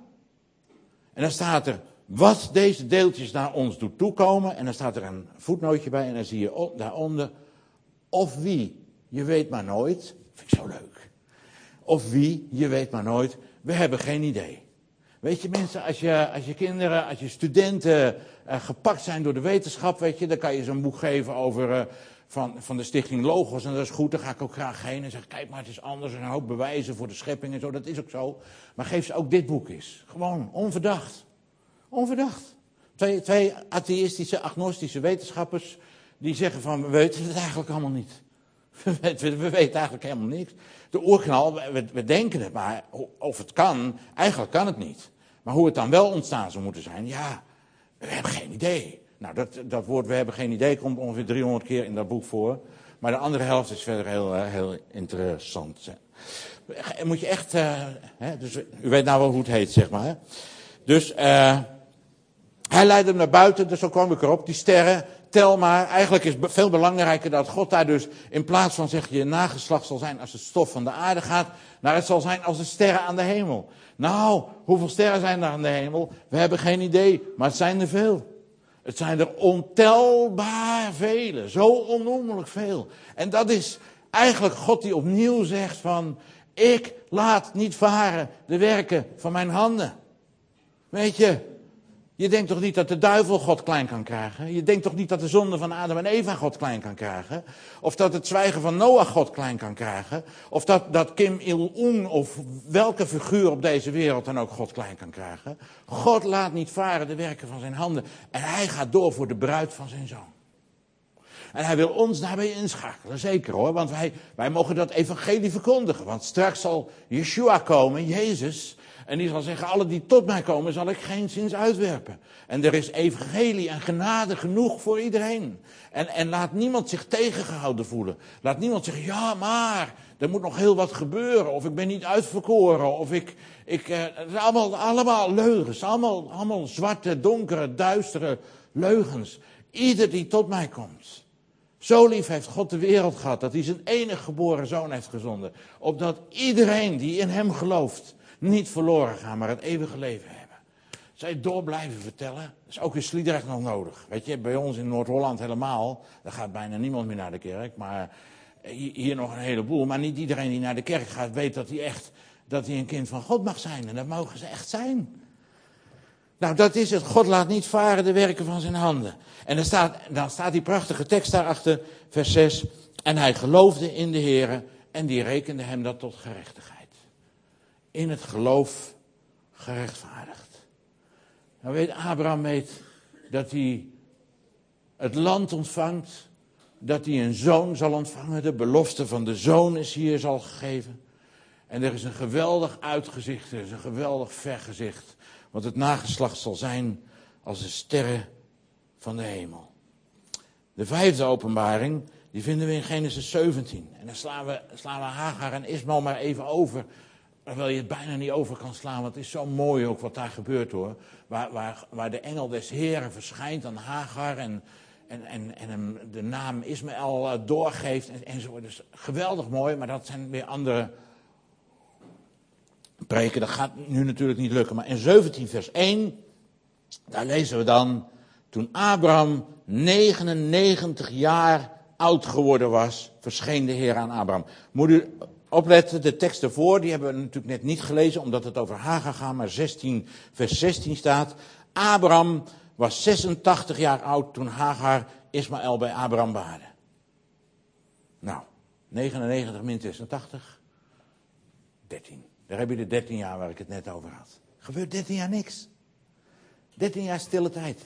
En dan staat er, wat deze deeltjes naar ons doet toekomen. En dan staat er een voetnootje bij en dan zie je op, daaronder, of wie, je weet maar nooit. Vind ik zo leuk. Of wie, je weet maar nooit, we hebben geen idee. Weet je mensen, als je, als je kinderen, als je studenten uh, gepakt zijn door de wetenschap, weet je, dan kan je ze een boek geven over, uh, van, van de stichting Logos. En dat is goed, daar ga ik ook graag heen en zeg, kijk maar, het is anders en een hoop bewijzen voor de schepping en zo, dat is ook zo. Maar geef ze ook dit boek eens. Gewoon, onverdacht. Onverdacht. Twee, twee atheïstische, agnostische wetenschappers, die zeggen van, we weten het eigenlijk allemaal niet. We weten, we weten eigenlijk helemaal niks. De oerknal, we, we denken het, maar of het kan, eigenlijk kan het niet. Maar hoe het dan wel ontstaan zou moeten zijn, ja, we hebben geen idee. Nou, dat, dat woord we hebben geen idee komt ongeveer driehonderd keer in dat boek voor. Maar de andere helft is verder heel, heel interessant. Moet je echt, uh, hè, dus u weet nou wel hoe het heet, zeg maar. Dus uh, hij leidde hem naar buiten, dus zo kwam ik erop, die sterren. Tel maar, eigenlijk is het veel belangrijker dat God daar dus in plaats van zeg je nageslacht zal zijn als het stof van de aarde gaat, naar het zal zijn als de sterren aan de hemel. Nou, hoeveel sterren zijn er aan de hemel? We hebben geen idee, maar het zijn er veel. Het zijn er ontelbaar vele, zo onnoemelijk veel. En dat is eigenlijk God die opnieuw zegt van, ik laat niet varen de werken van mijn handen. Weet je, je denkt toch niet dat de duivel God klein kan krijgen? Je denkt toch niet dat de zonde van Adam en Eva God klein kan krijgen? Of dat het zwijgen van Noach God klein kan krijgen? Of dat, dat Kim Il-un of welke figuur op deze wereld dan ook God klein kan krijgen? God laat niet varen de werken van zijn handen. En hij gaat door voor de bruid van zijn zoon. En hij wil ons daarbij inschakelen, zeker hoor. Want wij, wij mogen dat evangelie verkondigen. Want straks zal Yeshua komen, Jezus. En die zal zeggen, alle die tot mij komen, zal ik geen zins uitwerpen. En er is evangelie en genade genoeg voor iedereen. En, en laat niemand zich tegengehouden voelen. Laat niemand zeggen, ja maar, er moet nog heel wat gebeuren. Of ik ben niet uitverkoren. Of ik, ik eh, het is allemaal, allemaal leugens. Allemaal, allemaal zwarte, donkere, duistere leugens. Ieder die tot mij komt. Zo lief heeft God de wereld gehad, dat hij zijn enige geboren zoon heeft gezonden. Opdat iedereen die in hem gelooft, niet verloren gaan, maar het eeuwige leven hebben. Zij door blijven vertellen, dat is ook in Sliedrecht nog nodig. Weet je, bij ons in Noord-Holland helemaal, daar gaat bijna niemand meer naar de kerk, maar hier nog een heleboel. Maar niet iedereen die naar de kerk gaat, weet dat hij echt, dat hij een kind van God mag zijn. En dat mogen ze echt zijn. Nou, dat is het. God laat niet varen de werken van zijn handen. En dan staat, dan staat die prachtige tekst daarachter, vers zes. En hij geloofde in de Heere en die rekende hem dat tot gerechtigheid. In het geloof gerechtvaardigd. Nou weet Abraham weet dat hij het land ontvangt, dat hij een zoon zal ontvangen. De belofte van de zoon is hier zal gegeven. En er is een geweldig uitgezicht, er is een geweldig vergezicht. Want het nageslacht zal zijn als de sterren van de hemel. De vijfde openbaring, die vinden we in Genesis zeventien. En dan slaan we, slaan we Hagar en Ismael maar even over. Terwijl je het bijna niet over kan slaan, want het is zo mooi ook wat daar gebeurt hoor. Waar, waar, waar de engel des Heren verschijnt aan Hagar en, en, en, en hem de naam Ismael uh, doorgeeft en, enzovoort. Dus geweldig mooi, maar dat zijn weer andere preken. Dat gaat nu natuurlijk niet lukken. Maar in zeventien vers één, daar lezen we dan, toen Abraham negenennegentig jaar oud geworden was, verscheen de Heer aan Abraham. Moet u opletten, de tekst ervoor, die hebben we natuurlijk net niet gelezen, omdat het over Hagar gaat, maar zestien, vers zestien staat. Abraham was zesentachtig jaar oud toen Hagar Ismael bij Abraham baarde. Nou, negenennegentig min zesentachtig, dertien. Daar heb je de dertien jaar waar ik het net over had. Gebeurt dertien jaar niks. dertien jaar stille tijd.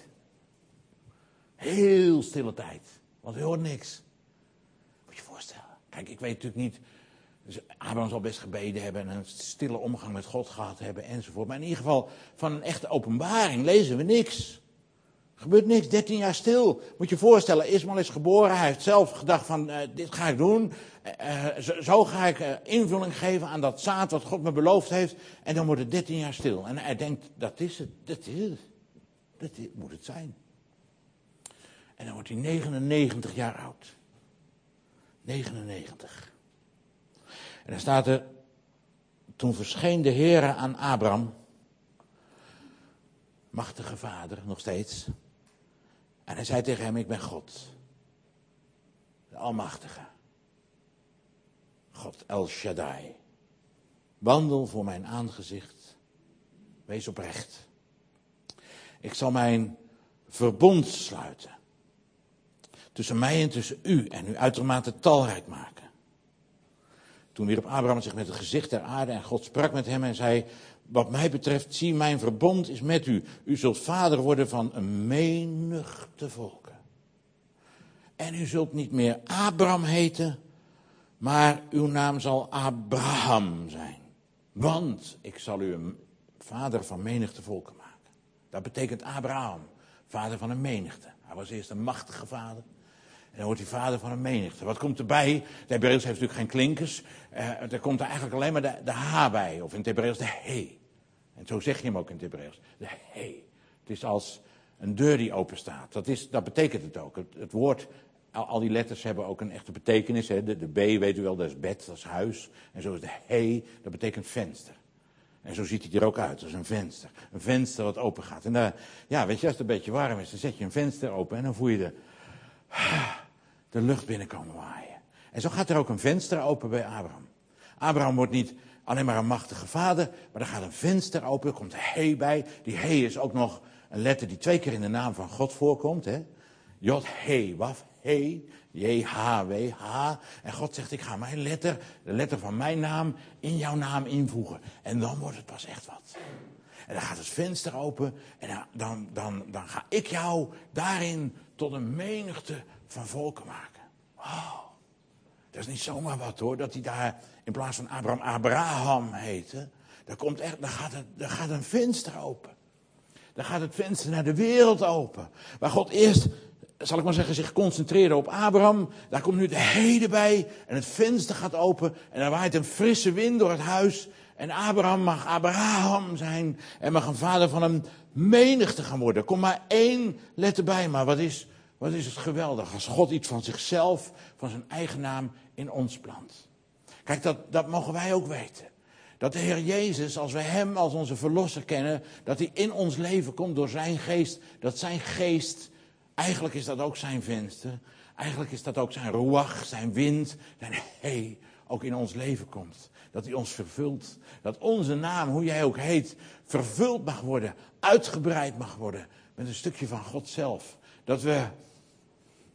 Heel stille tijd. Want je hoort niks. Moet je je voorstellen. Kijk, ik weet natuurlijk niet. Dus Abraham zal best gebeden hebben en een stille omgang met God gehad hebben enzovoort. Maar in ieder geval, van een echte openbaring lezen we niks. Er gebeurt niks, dertien jaar stil. Moet je je voorstellen, Ismael is geboren. Hij heeft zelf gedacht van, uh, dit ga ik doen. Uh, zo, zo ga ik uh, invulling geven aan dat zaad wat God me beloofd heeft. En dan wordt het dertien jaar stil. En hij denkt, dat is het, dat is het. Dat is, moet het zijn. En dan wordt hij negenennegentig jaar oud. negenennegentig. En dan staat er, toen verscheen de Heere aan Abraham, machtige vader, nog steeds. En hij zei tegen hem, ik ben God, de Almachtige. God El Shaddai. Wandel voor mijn aangezicht, wees oprecht. Ik zal mijn verbond sluiten. Tussen mij en tussen u en u uitermate talrijk maken. Toen wierp Abraham zich met het gezicht ter aarde en God sprak met hem en zei, wat mij betreft, zie mijn verbond is met u. U zult vader worden van een menigte volken. En u zult niet meer Abraham heten, maar uw naam zal Abraham zijn. Want ik zal u een vader van menigte volken maken. Dat betekent Abraham, vader van een menigte. Hij was eerst een machtige vader. En dan wordt hij vader van een menigte. Wat komt erbij? De Hebreeuws heeft natuurlijk geen klinkers. Uh, er komt er eigenlijk alleen maar de, de H bij. Of in het Hebreeuws de he. En zo zeg je hem ook in het Hebreeuws. De he. Het is als een deur die open staat. Dat, is, dat betekent het ook. Het, het woord, al, al die letters hebben ook een echte betekenis. Hè. De, de B, weet u wel, dat is bed, dat is huis. En zo is de he, dat betekent venster. En zo ziet hij er ook uit, dat is een venster. Een venster wat open gaat. En daar, ja, weet je, als het een beetje warm is, dan zet je een venster open en dan voel je de, de lucht binnenkomen waaien. En zo gaat er ook een venster open bij Abraham. Abraham wordt niet alleen maar een machtige vader, maar er gaat een venster open, er komt he bij. Die he is ook nog een letter die twee keer in de naam van God voorkomt. Hè? Jod, he, waf, he, J H W H. En God zegt, ik ga mijn letter, de letter van mijn naam, in jouw naam invoegen. En dan wordt het pas echt wat. En dan gaat het venster open en dan, dan, dan, dan ga ik jou daarin tot een menigte van volken maken. Wow. Dat is niet zomaar wat hoor, dat hij daar in plaats van Abraham, Abraham heette. Daar, komt echt, daar, gaat het, daar gaat een venster open. Dan gaat het venster naar de wereld open. Waar God eerst, zal ik maar zeggen, zich concentreerde op Abraham. Daar komt nu de heden bij. En het venster gaat open. En dan waait een frisse wind door het huis. En Abraham mag Abraham zijn. En mag een vader van een menigte gaan worden. Er komt maar één letter bij. Maar wat is, wat is het geweldig. Als God iets van zichzelf, van zijn eigen naam in ons plant. Kijk, dat, dat mogen wij ook weten. Dat de Heer Jezus, als we hem als onze verlosser kennen, dat hij in ons leven komt door zijn geest. Dat zijn geest, eigenlijk is dat ook zijn venster. Eigenlijk is dat ook zijn ruach, zijn wind, zijn he, ook in ons leven komt. Dat hij ons vervult. Dat onze naam, hoe jij ook heet, vervuld mag worden, uitgebreid mag worden met een stukje van God zelf. Dat we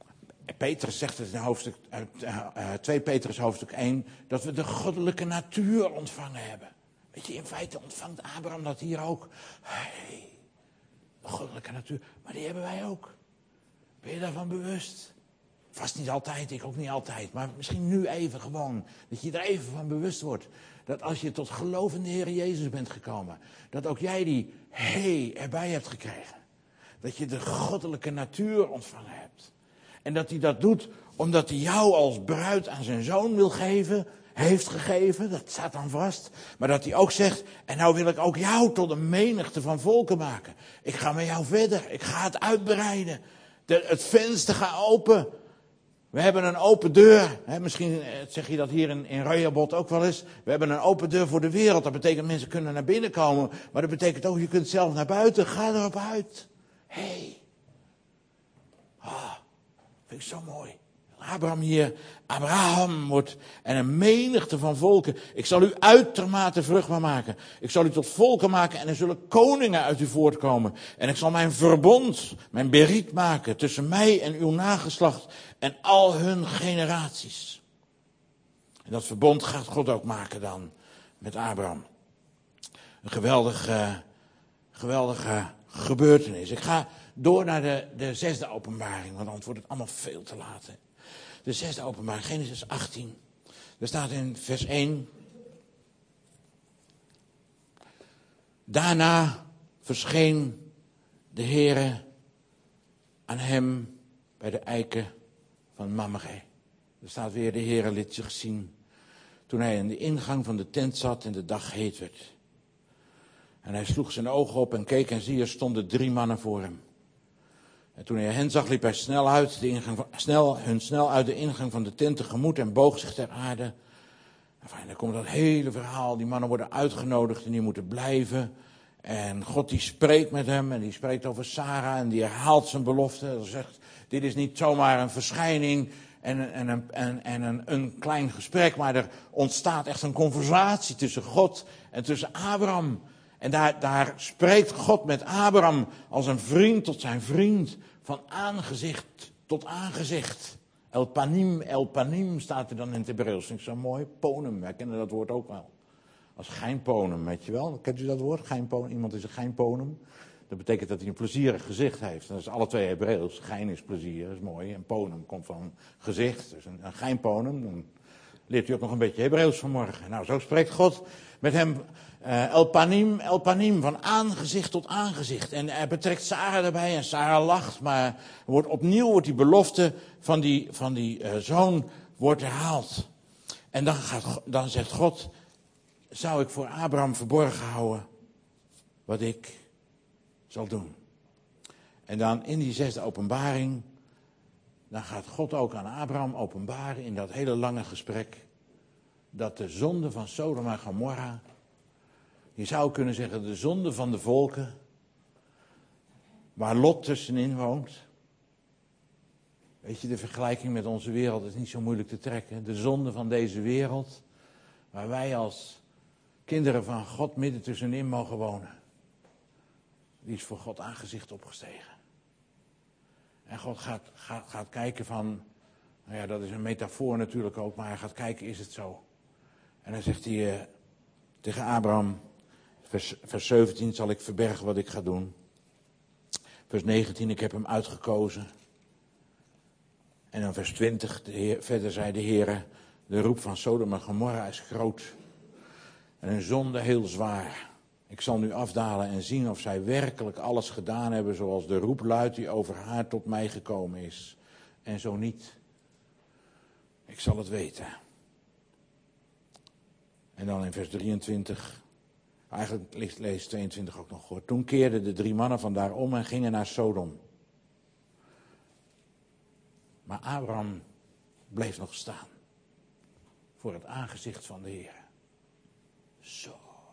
Petrus zegt het in hoofdstuk, uh, uh, twee Petrus hoofdstuk één, dat we de goddelijke natuur ontvangen hebben. Weet je, in feite ontvangt Abraham dat hier ook. Hey, de goddelijke natuur, maar die hebben wij ook. Ben je daarvan bewust? Vast niet altijd, ik ook niet altijd, maar misschien nu even gewoon. Dat je er even van bewust wordt. Dat als je tot geloof in de Heer Jezus bent gekomen, dat ook jij die hey erbij hebt gekregen. Dat je de goddelijke natuur ontvangen hebt. En dat hij dat doet omdat hij jou als bruid aan zijn zoon wil geven, heeft gegeven, dat staat dan vast. Maar dat hij ook zegt, en nou wil ik ook jou tot een menigte van volken maken. Ik ga met jou verder, ik ga het uitbreiden. De, het venster gaat open. We hebben een open deur. Hè, misschien zeg je dat hier in, in Rehoboth ook wel eens. We hebben een open deur voor de wereld. Dat betekent mensen kunnen naar binnen komen. Maar dat betekent ook, je kunt zelf naar buiten. Ga erop uit. Hé. Hey. Oh, vind ik zo mooi. Abraham hier, Abraham wordt en een menigte van volken. Ik zal u uitermate vruchtbaar maken. Ik zal u tot volken maken en er zullen koningen uit u voortkomen. En ik zal mijn verbond, mijn beriet maken tussen mij en uw nageslacht en al hun generaties. En dat verbond gaat God ook maken dan met Abraham. Een geweldige, geweldige gebeurtenis. Ik ga door naar de, de zesde openbaring, want anders wordt het allemaal veel te laat. Hè. De zesde openbaring, Genesis achttien. Er staat in vers één. Daarna verscheen de Heere aan hem bij de eiken van Mamre. Er staat weer, de Heere liet zich zien toen hij in de ingang van de tent zat en de dag heet werd. En hij sloeg zijn ogen op en keek en zie, er stonden drie mannen voor hem. En toen hij hen zag, liep hij snel, uit de ingang van, snel, hun snel uit de ingang van de tent tegemoet en boog zich ter aarde. En dan komt dat hele verhaal, die mannen worden uitgenodigd en die moeten blijven. En God die spreekt met hem en die spreekt over Sarah en die herhaalt zijn belofte. Hij zegt, dit is niet zomaar een verschijning en, en, en, en, en een, een klein gesprek, maar er ontstaat echt een conversatie tussen God en tussen Abraham. En daar, daar spreekt God met Abraham als een vriend tot zijn vriend, van aangezicht tot aangezicht. El panim, el panim staat er dan in het Hebreeuws. Vind ik zo mooi. Ponem, wij kennen dat woord ook wel. Als geinponem, weet je wel. Kent u dat woord? Geinponem. Iemand is een geinponem. Dat betekent dat hij een plezierig gezicht heeft. Dat is alle twee Hebreeuws. Gein is plezier, dat is mooi. En ponem komt van gezicht. Dus een, een geinponem, dan leert u ook nog een beetje Hebreeuws vanmorgen. Nou, zo spreekt God met hem. Uh, el panim, el panim, van aangezicht tot aangezicht. En hij betrekt Sarah erbij en Sarah lacht. Maar wordt, opnieuw wordt die belofte van die, van die uh, zoon wordt herhaald. En dan, gaat, dan zegt God, zou ik voor Abraham verborgen houden wat ik zal doen. En dan in die zesde openbaring, dan gaat God ook aan Abraham openbaren in dat hele lange gesprek, dat de zonde van Sodom en Gomorra, je zou kunnen zeggen de zonde van de volken, waar Lot tussenin woont. Weet je, de vergelijking met onze wereld is niet zo moeilijk te trekken. De zonde van deze wereld, waar wij als kinderen van God midden tussenin mogen wonen. Die is voor God aangezicht opgestegen. En God gaat, gaat, gaat kijken van, nou ja, dat is een metafoor natuurlijk ook, maar hij gaat kijken, is het zo? En dan zegt hij uh, tegen Abraham, vers, vers zeventien, zal ik verbergen wat ik ga doen. Vers negentien, ik heb hem uitgekozen. En dan vers twintig, de heer, verder zei de Heer, de roep van Sodom en Gomorra is groot. En hun zonde heel zwaar. Ik zal nu afdalen en zien of zij werkelijk alles gedaan hebben zoals de roep luidt die over haar tot mij gekomen is. En zo niet. Ik zal het weten. En dan in vers drieëntwintig, eigenlijk lees tweeëntwintig ook nog goed. Toen keerden de drie mannen vandaar om en gingen naar Sodom. Maar Abraham bleef nog staan. Voor het aangezicht van de Heer. Zo.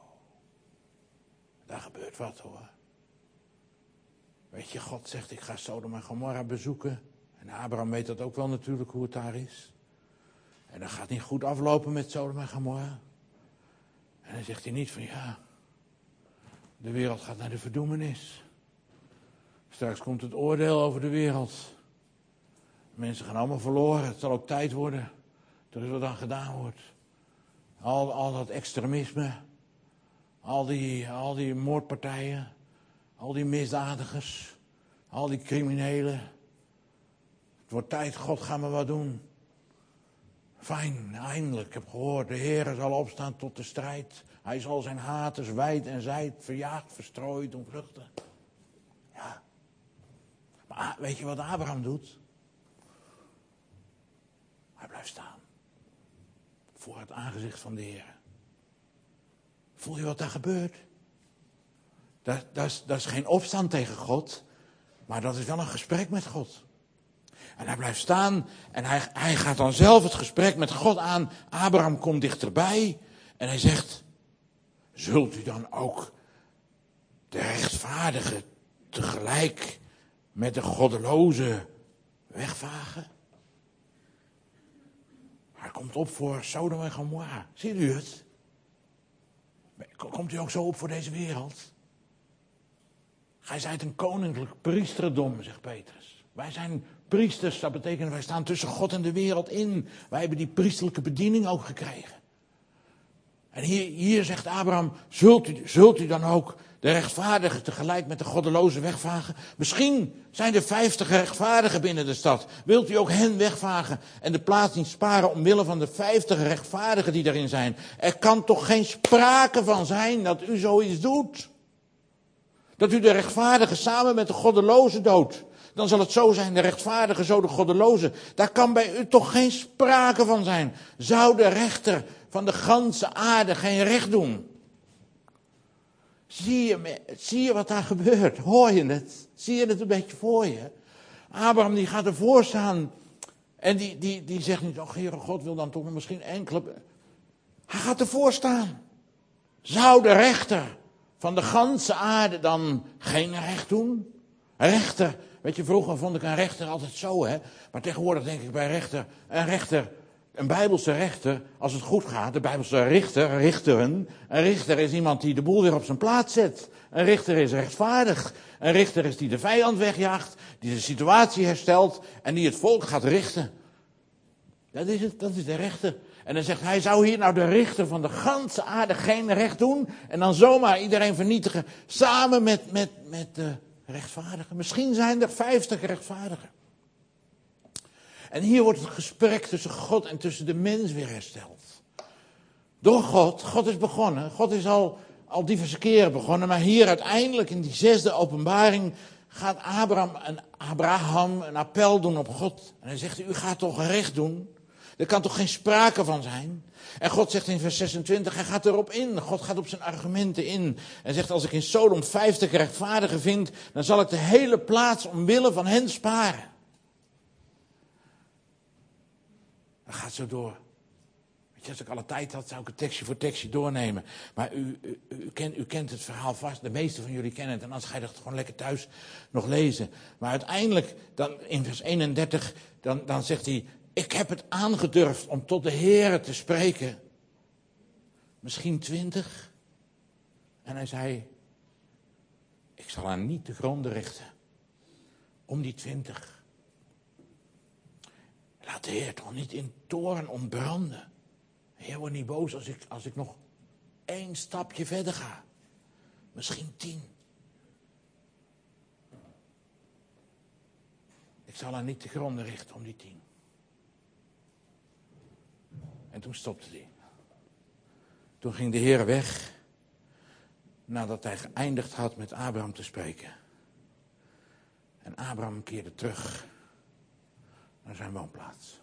Daar gebeurt wat hoor. Weet je, God zegt ik ga Sodom en Gomorra bezoeken. En Abraham weet dat ook wel natuurlijk hoe het daar is. En dat gaat niet goed aflopen met Sodom en Gomorra. En dan zegt hij niet van ja, de wereld gaat naar de verdoemenis. Straks komt het oordeel over de wereld. Mensen gaan allemaal verloren. Het zal ook tijd worden. Er is wat aan gedaan wordt. Al, al dat extremisme. Al die, al die moordpartijen. Al die misdadigers. Al die criminelen. Het wordt tijd, God gaat me wat doen. Fijn, eindelijk. Ik heb gehoord, de Heer zal opstaan tot de strijd. Hij zal zijn haters wijd en zijd verjaagd, verstrooid doen vluchten. Ja. Maar weet je wat Abraham doet? Hij blijft staan. Voor het aangezicht van de Heer. Voel je wat daar gebeurt? Dat, dat, is, dat is geen opstand tegen God. Maar dat is wel een gesprek met God. En hij blijft staan en hij, hij gaat dan zelf het gesprek met God aan. Abraham komt dichterbij en hij zegt: zult u dan ook de rechtvaardige tegelijk met de goddeloze wegvagen? Hij komt op voor Sodom en Gomorra. Ziet u het? Komt u ook zo op voor deze wereld? Gij zijt een koninklijk priesterdom, zegt Petrus. Wij zijn priesters, dat betekent wij staan tussen God en de wereld in. Wij hebben die priesterlijke bediening ook gekregen. En hier, hier zegt Abraham, zult u, zult u dan ook de rechtvaardigen tegelijk met de goddeloze wegvagen? Misschien zijn er vijftig rechtvaardigen binnen de stad. Wilt u ook hen wegvagen en de plaats niet sparen omwille van de vijftig rechtvaardigen die daarin zijn? Er kan toch geen sprake van zijn dat u zoiets doet? Dat u de rechtvaardigen samen met de goddeloze doodt. Dan zal het zo zijn, de rechtvaardige zo de goddeloze. Daar kan bij u toch geen sprake van zijn. Zou de rechter van de ganse aarde geen recht doen? Zie je, zie je wat daar gebeurt? Hoor je het? Zie je het een beetje voor je? Abraham die gaat ervoor staan. En die, die, die zegt niet, oh Heere God wil dan toch misschien enkele... Hij gaat ervoor staan. Zou de rechter van de ganse aarde dan geen recht doen? Rechter, weet je, vroeger vond ik een rechter altijd zo, hè. Maar tegenwoordig denk ik bij rechter, een rechter, een Bijbelse rechter, als het goed gaat, de Bijbelse richter, richteren. Een richter is iemand die de boel weer op zijn plaats zet. Een richter is rechtvaardig. Een richter is die de vijand wegjaagt, die de situatie herstelt en die het volk gaat richten. Dat is het, dat is de rechter. En dan zegt hij, zou hier nou de richter van de ganse aarde geen recht doen? En dan zomaar iedereen vernietigen, samen met, met, met de rechtvaardigen. Misschien zijn er vijftig rechtvaardigen. En hier wordt het gesprek tussen God en tussen de mens weer hersteld. Door God, God is begonnen, God is al, al diverse keren begonnen, maar hier uiteindelijk in die zesde openbaring gaat Abraham een, Abraham een appel doen op God. En hij zegt, u gaat toch recht doen? Er kan toch geen sprake van zijn? En God zegt in vers zesentwintig, hij gaat erop in. God gaat op zijn argumenten in. En zegt, als ik in Sodom vijftig rechtvaardigen vind, dan zal ik de hele plaats omwille van hen sparen. Dat gaat zo door. Weet je, als ik alle tijd had, zou ik het tekstje voor tekstje doornemen. Maar u, u, u, kent, u kent het verhaal vast, de meeste van jullie kennen het. En anders ga je dat gewoon lekker thuis nog lezen. Maar uiteindelijk, dan, in vers eenendertig, dan, dan zegt hij, ik heb het aangedurfd om tot de Heere te spreken. Misschien twintig. En hij zei, ik zal haar niet te gronden richten. Om die twintig. Laat de Heer toch niet in toorn ontbranden. Heer, word niet boos als ik, als ik nog één stapje verder ga. Misschien tien. Ik zal haar niet te gronden richten om die tien. En toen stopte hij. Toen ging de Heer weg, nadat hij geëindigd had met Abraham te spreken. En Abraham keerde terug naar zijn woonplaats.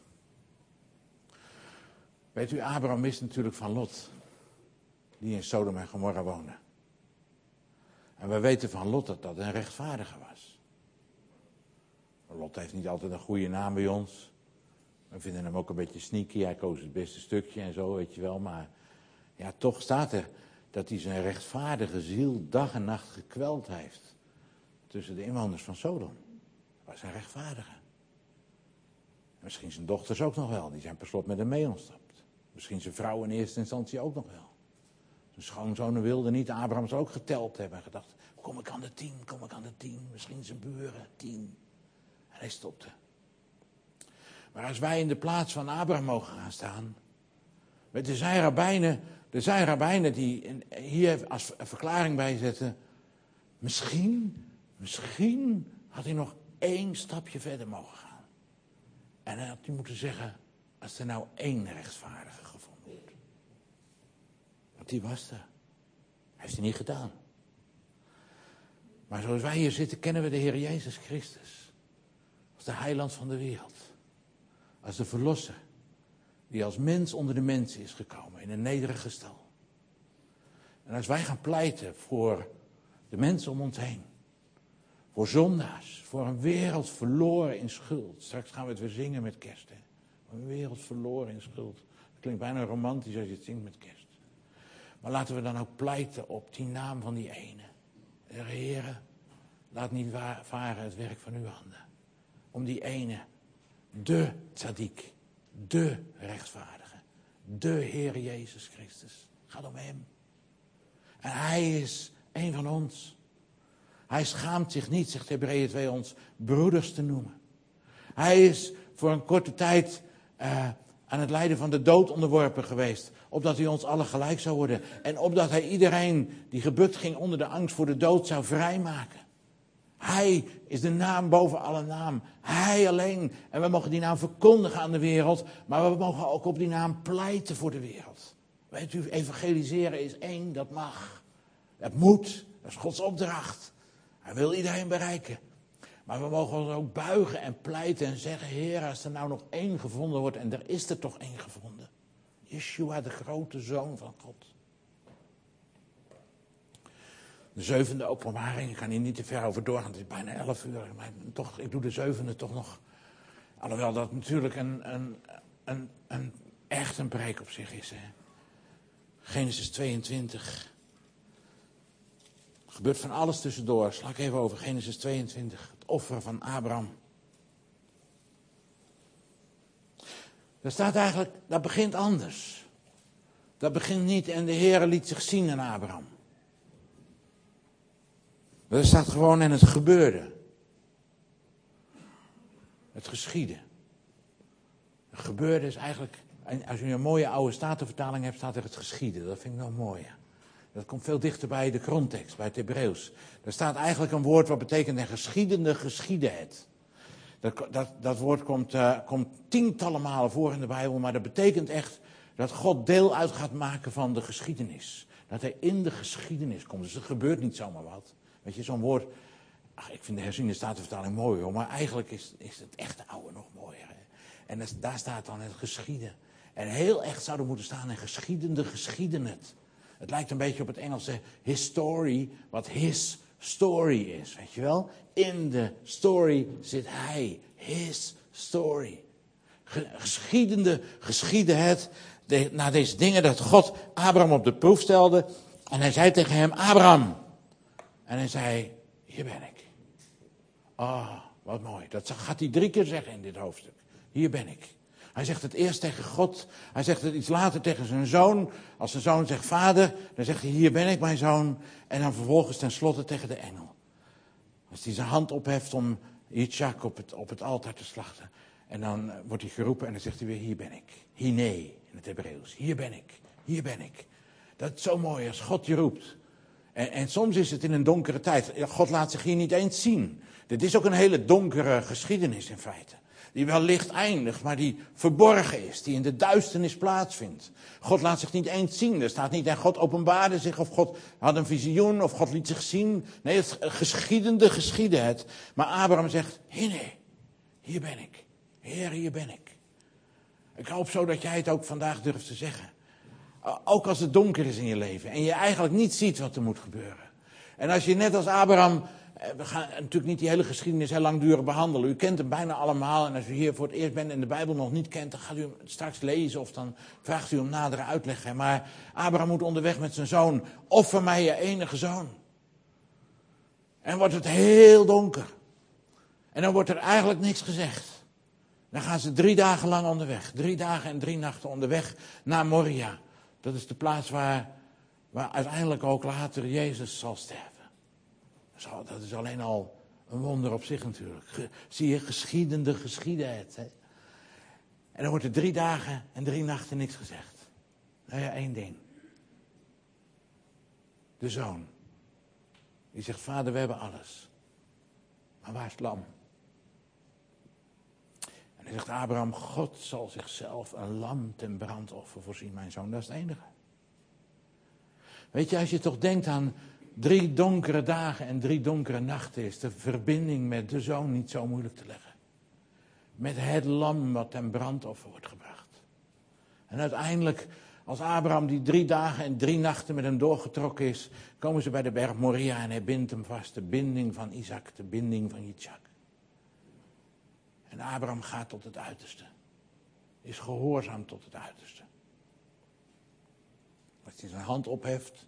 Weet u, Abraham wist natuurlijk van Lot, die in Sodom en Gomorra woonde. En we weten van Lot dat dat een rechtvaardige was. Lot heeft niet altijd een goede naam bij ons. We vinden hem ook een beetje sneaky, hij koos het beste stukje en zo, weet je wel. Maar ja, toch staat er dat hij zijn rechtvaardige ziel dag en nacht gekweld heeft. Tussen de inwoners van Sodom. Dat was een rechtvaardige. Misschien zijn dochters ook nog wel, die zijn per slot met hem mee ontsnapt. Misschien zijn vrouw in eerste instantie ook nog wel. Zijn schoonzonen wilden niet, Abraham zou ook geteld hebben en gedacht, kom ik aan de tien, kom ik aan de tien. Misschien zijn buren, tien. En hij stopte. Maar als wij in de plaats van Abraham mogen gaan staan, met de zijn rabbijnen, de zijn rabbijnen die hier als verklaring bij zetten, misschien, misschien had hij nog één stapje verder mogen gaan. En hij had hij moeten zeggen, als er nou één rechtvaardige gevonden wordt. Want die was er. Heeft hij niet gedaan. Maar zoals wij hier zitten, kennen we de Heer Jezus Christus. Als de heiland van de wereld. Als de verlosser. Die als mens onder de mensen is gekomen. In een nederige stal. En als wij gaan pleiten voor de mensen om ons heen. Voor zondaars. Voor een wereld verloren in schuld. Straks gaan we het weer zingen met kerst. Hè? Een wereld verloren in schuld. Dat klinkt bijna romantisch als je het zingt met kerst. Maar laten we dan ook pleiten op die naam van die ene. Heere, laat niet varen het werk van uw handen. Om die ene, de tzaddik, de rechtvaardige, de Heer Jezus Christus. Het gaat om hem. En hij is een van ons. Hij schaamt zich niet, zegt Hebreeën twee, ons broeders te noemen. Hij is voor een korte tijd uh, aan het lijden van de dood onderworpen geweest. Opdat hij ons allen gelijk zou worden. En opdat hij iedereen die gebukt ging onder de angst voor de dood zou vrijmaken. Hij is de naam boven alle naam. Hij alleen. En we mogen die naam verkondigen aan de wereld. Maar we mogen ook op die naam pleiten voor de wereld. Weet u, evangeliseren is één, dat mag. Dat moet. Dat is Gods opdracht. Hij wil iedereen bereiken. Maar we mogen ons ook buigen en pleiten en zeggen, Heer, als er nou nog één gevonden wordt, en er is er toch één gevonden. Yeshua, de grote Zoon van God. De zevende openbaring, ik kan hier niet te ver over doorgaan, het is bijna elf uur. Maar toch, ik doe de zevende toch nog. Alhoewel dat natuurlijk een, een, een, een, echt een preek op zich is. Hè. Genesis tweeëntwintig. Er gebeurt van alles tussendoor. Sla ik even over Genesis tweeëntwintig. Het offer van Abraham. Daar staat eigenlijk, dat begint anders. Dat begint niet en de Heere liet zich zien aan Abraham. Er staat gewoon en het gebeurde. Het geschiedde. Het gebeurde is eigenlijk, als je een mooie oude statenvertaling hebt, staat er het geschiedde. Dat vind ik nog mooier. Dat komt veel dichter bij de grondtekst, bij het Hebreeuws. Er staat eigenlijk een woord wat betekent en geschiedende geschiedde het. Dat, dat, dat woord komt, uh, komt tientallen malen voor in de Bijbel, maar dat betekent echt dat God deel uit gaat maken van de geschiedenis. Dat hij in de geschiedenis komt. Dus er gebeurt niet zomaar wat. Weet je, zo'n woord, ach, ik vind de herziende statenvertaling mooi hoor, maar eigenlijk is, is het echte oude nog mooier. Hè? En dat, daar staat dan het geschieden. En heel echt zou er moeten staan en geschiedende geschieden het. Het lijkt een beetje op het Engelse history, wat his story is, weet je wel? In de story zit hij, his story. Geschiedende geschiedde het, de, na deze dingen dat God Abraham op de proef stelde. En hij zei tegen hem, Abraham. En hij zei, hier ben ik. Ah, oh, wat mooi. Dat gaat hij drie keer zeggen in dit hoofdstuk. Hier ben ik. Hij zegt het eerst tegen God. Hij zegt het iets later tegen zijn zoon. Als zijn zoon zegt vader, dan zegt hij hier ben ik mijn zoon. En dan vervolgens tenslotte tegen de engel. Als hij zijn hand opheft om Yitzhak op het, op het altaar te slachten. En dan wordt hij geroepen en dan zegt hij weer hier ben ik. Hine in het Hebreeuws. Hier ben ik. Hier ben ik. Dat is zo mooi als God je roept. En, en soms is het in een donkere tijd. God laat zich hier niet eens zien. Dit is ook een hele donkere geschiedenis in feite. Die wel licht eindigt, maar die verborgen is. Die in de duisternis plaatsvindt. God laat zich niet eens zien. Er staat niet en God openbaarde zich of God had een visioen of God liet zich zien. Nee, het geschiedende geschiedde het. Maar Abraham zegt, Hine, hier ben ik. Heer, hier ben ik. Ik hoop zo dat jij het ook vandaag durft te zeggen. Ook als het donker is in je leven en je eigenlijk niet ziet wat er moet gebeuren. En als je net als Abraham, we gaan natuurlijk niet die hele geschiedenis heel langdurig behandelen. U kent hem bijna allemaal en als u hier voor het eerst bent en de Bijbel nog niet kent, dan gaat u hem straks lezen of dan vraagt u om nadere uitleg. Maar Abraham moet onderweg met zijn zoon, offer mij je enige zoon. En wordt het heel donker. En dan wordt er eigenlijk niks gezegd. Dan gaan ze drie dagen lang onderweg. Drie dagen en drie nachten onderweg naar Moria. Dat is de plaats waar, waar uiteindelijk ook later Jezus zal sterven. Zo, dat is alleen al een wonder op zich natuurlijk. Ge, zie je, geschiedende geschieden het. Hè? En dan wordt er drie dagen en drie nachten niks gezegd. Nou ja, één ding. De zoon. Die zegt, vader, we hebben alles. Maar waar is het lam? En dan zegt Abraham, God zal zichzelf een lam ten brandoffer voorzien, mijn zoon. Dat is het enige. Weet je, als je toch denkt aan drie donkere dagen en drie donkere nachten, is de verbinding met de zoon niet zo moeilijk te leggen. Met het lam wat ten brandoffer wordt gebracht. En uiteindelijk, als Abraham die drie dagen en drie nachten met hem doorgetrokken is, komen ze bij de berg Moria en hij bindt hem vast. De binding van Isaac, de binding van Yitzhak. En Abraham gaat tot het uiterste. Is gehoorzaam tot het uiterste. Als hij zijn hand opheft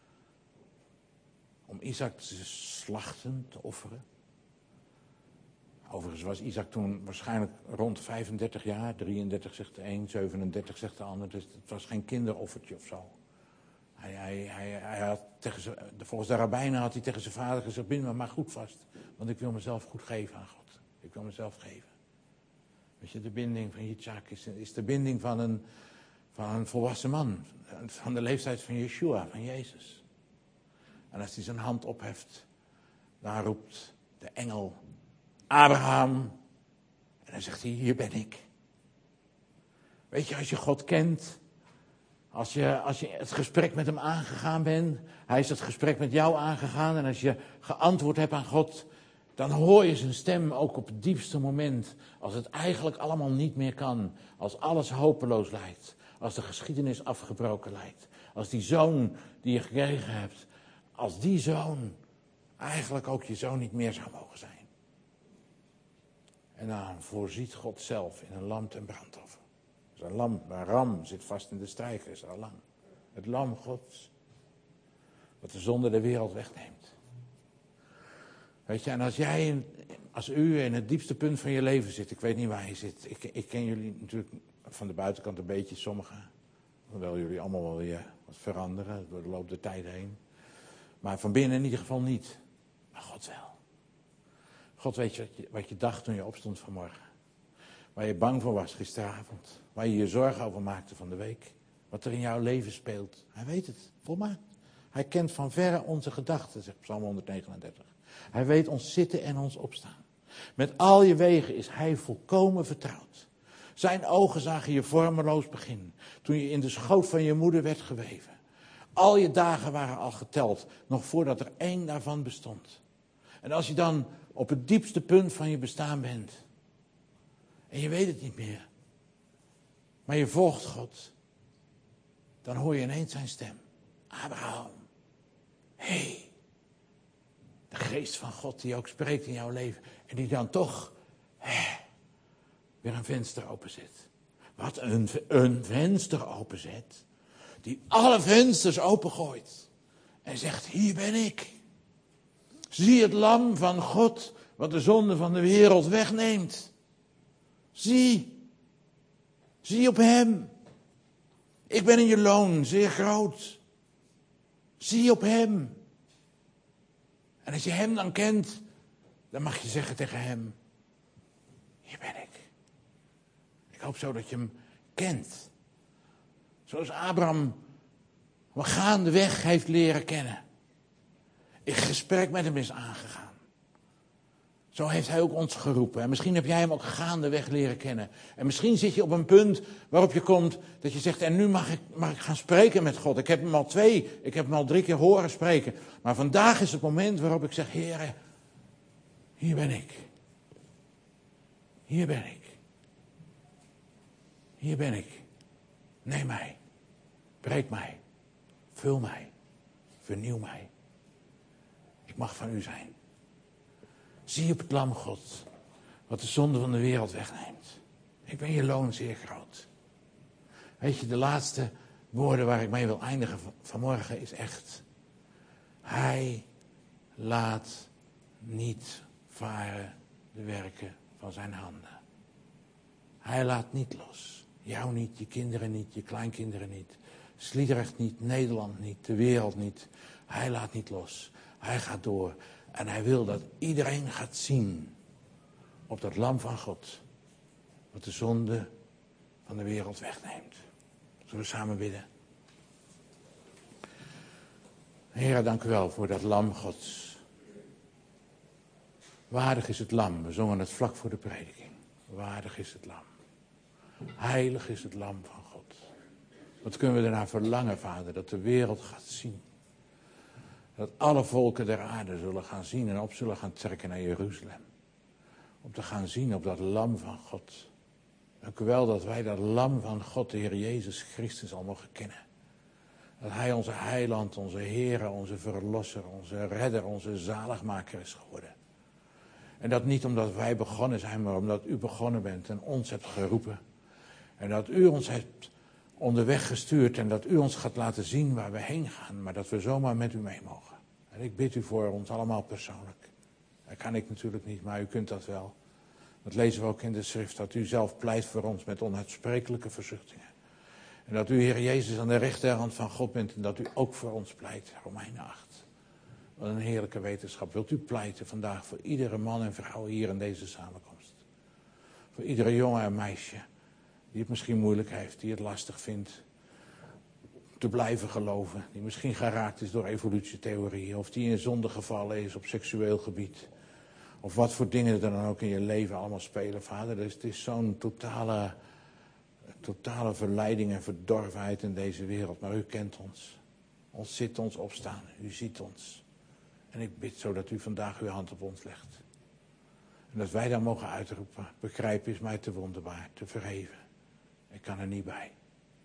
om Isaac te slachten, te offeren. Overigens was Isaac toen waarschijnlijk rond vijfendertig jaar, drieëndertig zegt de een, zevenendertig zegt de ander. Dus het was geen kinderoffertje of zo. Hij, hij, hij, hij had tegen zijn, volgens de rabbijnen had hij tegen zijn vader gezegd, bind me maar goed vast. Want ik wil mezelf goed geven aan God. Ik wil mezelf geven. Weet je, de binding van Yitzhak is, is de binding van een, van een volwassen man. Van de leeftijd van Yeshua, van Jezus. En als hij zijn hand opheft, dan roept de engel Abraham. En dan zegt hij, hier ben ik. Weet je, als je God kent, als je, als je het gesprek met hem aangegaan bent, hij is het gesprek met jou aangegaan, en als je geantwoord hebt aan God, dan hoor je zijn stem ook op het diepste moment, als het eigenlijk allemaal niet meer kan, als alles hopeloos lijkt, als de geschiedenis afgebroken lijkt, als die zoon die je gekregen hebt, als die zoon eigenlijk ook je zoon niet meer zou mogen zijn. En dan voorziet God zelf in een lam ten brandoffer. Dus een lam, een ram zit vast in de strijkers al lang. Het lam Gods, wat de zonde der wereld wegneemt. Weet je, en als jij, in, als u in het diepste punt van je leven zit, ik weet niet waar je zit. Ik, ik ken jullie natuurlijk van de buitenkant een beetje, sommigen. Hoewel jullie allemaal wel weer wat veranderen door de loop der tijd heen. Maar van binnen in ieder geval niet. Maar God wel. God weet wat je, wat je dacht toen je opstond vanmorgen. Waar je bang voor was gisteravond. Waar je je zorgen over maakte van de week. Wat er in jouw leven speelt. Hij weet het, volmaakt. Hij kent van verre onze gedachten, zegt Psalm honderdnegenendertig. Hij weet ons zitten en ons opstaan. Met al je wegen is hij volkomen vertrouwd. Zijn ogen zagen je vormeloos begin. Toen je in de schoot van je moeder werd geweven. Al je dagen waren al geteld, nog voordat er één daarvan bestond. En als je dan op het diepste punt van je bestaan bent. En je weet het niet meer. Maar je volgt God. Dan hoor je ineens zijn stem. Abraham. Hé. Hey, de geest van God die ook spreekt in jouw leven. En die dan toch hè, weer een venster openzet. Wat een, een venster openzet. Die alle vensters opengooit. En zegt, hier ben ik. Zie het lam van God, wat de zonde van de wereld wegneemt. Zie. Zie op hem. Ik ben in je loon, zeer groot. Zie op hem. En als je hem dan kent, dan mag je zeggen tegen hem, hier ben ik. Ik hoop zo dat je hem kent. Zoals Abraham hem gaandeweg heeft leren kennen. In gesprek met hem is aangegaan. Zo heeft hij ook ons geroepen. En misschien heb jij hem ook gaandeweg leren kennen. En misschien zit je op een punt waarop je komt dat je zegt, en nu mag ik, mag ik gaan spreken met God. Ik heb hem al twee, ik heb hem al drie keer horen spreken. Maar vandaag is het moment waarop ik zeg, Heere, hier ben ik. Hier ben ik. Hier ben ik. Neem mij. Breek mij. Vul mij. Vernieuw mij. Ik mag van u zijn. Zie op het lam God, wat de zonde van de wereld wegneemt. Ik ben je loon zeer groot. Weet je, de laatste woorden waar ik mee wil eindigen vanmorgen is echt. Hij laat niet varen de werken van zijn handen. Hij laat niet los. Jou niet, je kinderen niet, je kleinkinderen niet. Sliedrecht niet, Nederland niet, de wereld niet. Hij laat niet los. Hij gaat door. En hij wil dat iedereen gaat zien op dat lam van God. Wat de zonde van de wereld wegneemt. Zullen we samen bidden? Heer, dank u wel voor dat lam Gods. Waardig is het lam. We zongen het vlak voor de prediking. Waardig is het lam. Heilig is het lam van God. Wat kunnen we ernaar verlangen, Vader, dat de wereld gaat zien. Dat alle volken der aarde zullen gaan zien en op zullen gaan trekken naar Jeruzalem. Om te gaan zien op dat lam van God. Dank u wel dat wij dat lam van God, de Heer Jezus Christus, al mogen kennen. Dat Hij onze heiland, onze Heer, onze verlosser, onze redder, onze zaligmaker is geworden. En dat niet omdat wij begonnen zijn, maar omdat u begonnen bent en ons hebt geroepen. En dat u ons hebt onderweg gestuurd en dat u ons gaat laten zien waar we heen gaan. Maar dat we zomaar met u mee mogen. En ik bid u voor ons allemaal persoonlijk. Dat kan ik natuurlijk niet, maar u kunt dat wel. Dat lezen we ook in de schrift, dat u zelf pleit voor ons met onuitsprekelijke verzuchtingen. En dat u, Heer Jezus, aan de rechterhand van God bent en dat u ook voor ons pleit, Romeinen acht. Wat een heerlijke wetenschap. Wilt u pleiten vandaag voor iedere man en vrouw hier in deze samenkomst? Voor iedere jongen en meisje die het misschien moeilijk heeft, die het lastig vindt te blijven geloven. Die misschien geraakt is door evolutietheorieën of die in zonde gevallen is op seksueel gebied. Of wat voor dingen er dan ook in je leven allemaal spelen, Vader. Dus het is zo'n totale, totale verleiding en verdorvenheid in deze wereld. Maar u kent ons. Ons zit, ons opstaan. U ziet ons. En ik bid zo dat u vandaag uw hand op ons legt. En dat wij dan mogen uitroepen. Begrijpen is mij te wonderbaar, te verheven. Ik kan er niet bij.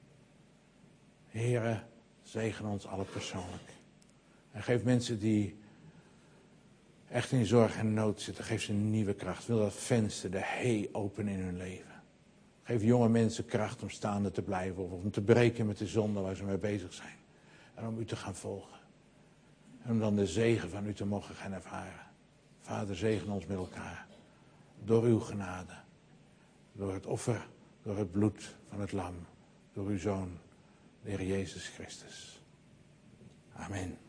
Heere, zegen ons alle persoonlijk. En geef mensen die echt in zorg en nood zitten, geef ze een nieuwe kracht. Wil dat venster, de hee, openen in hun leven. Geef jonge mensen kracht om staande te blijven of om te breken met de zonde waar ze mee bezig zijn. En om u te gaan volgen. En om dan de zegen van u te mogen gaan ervaren. Vader, zegen ons met elkaar. Door uw genade. Door het offer, door het bloed van het lam. Door uw Zoon, de Heer Jezus Christus. Amen.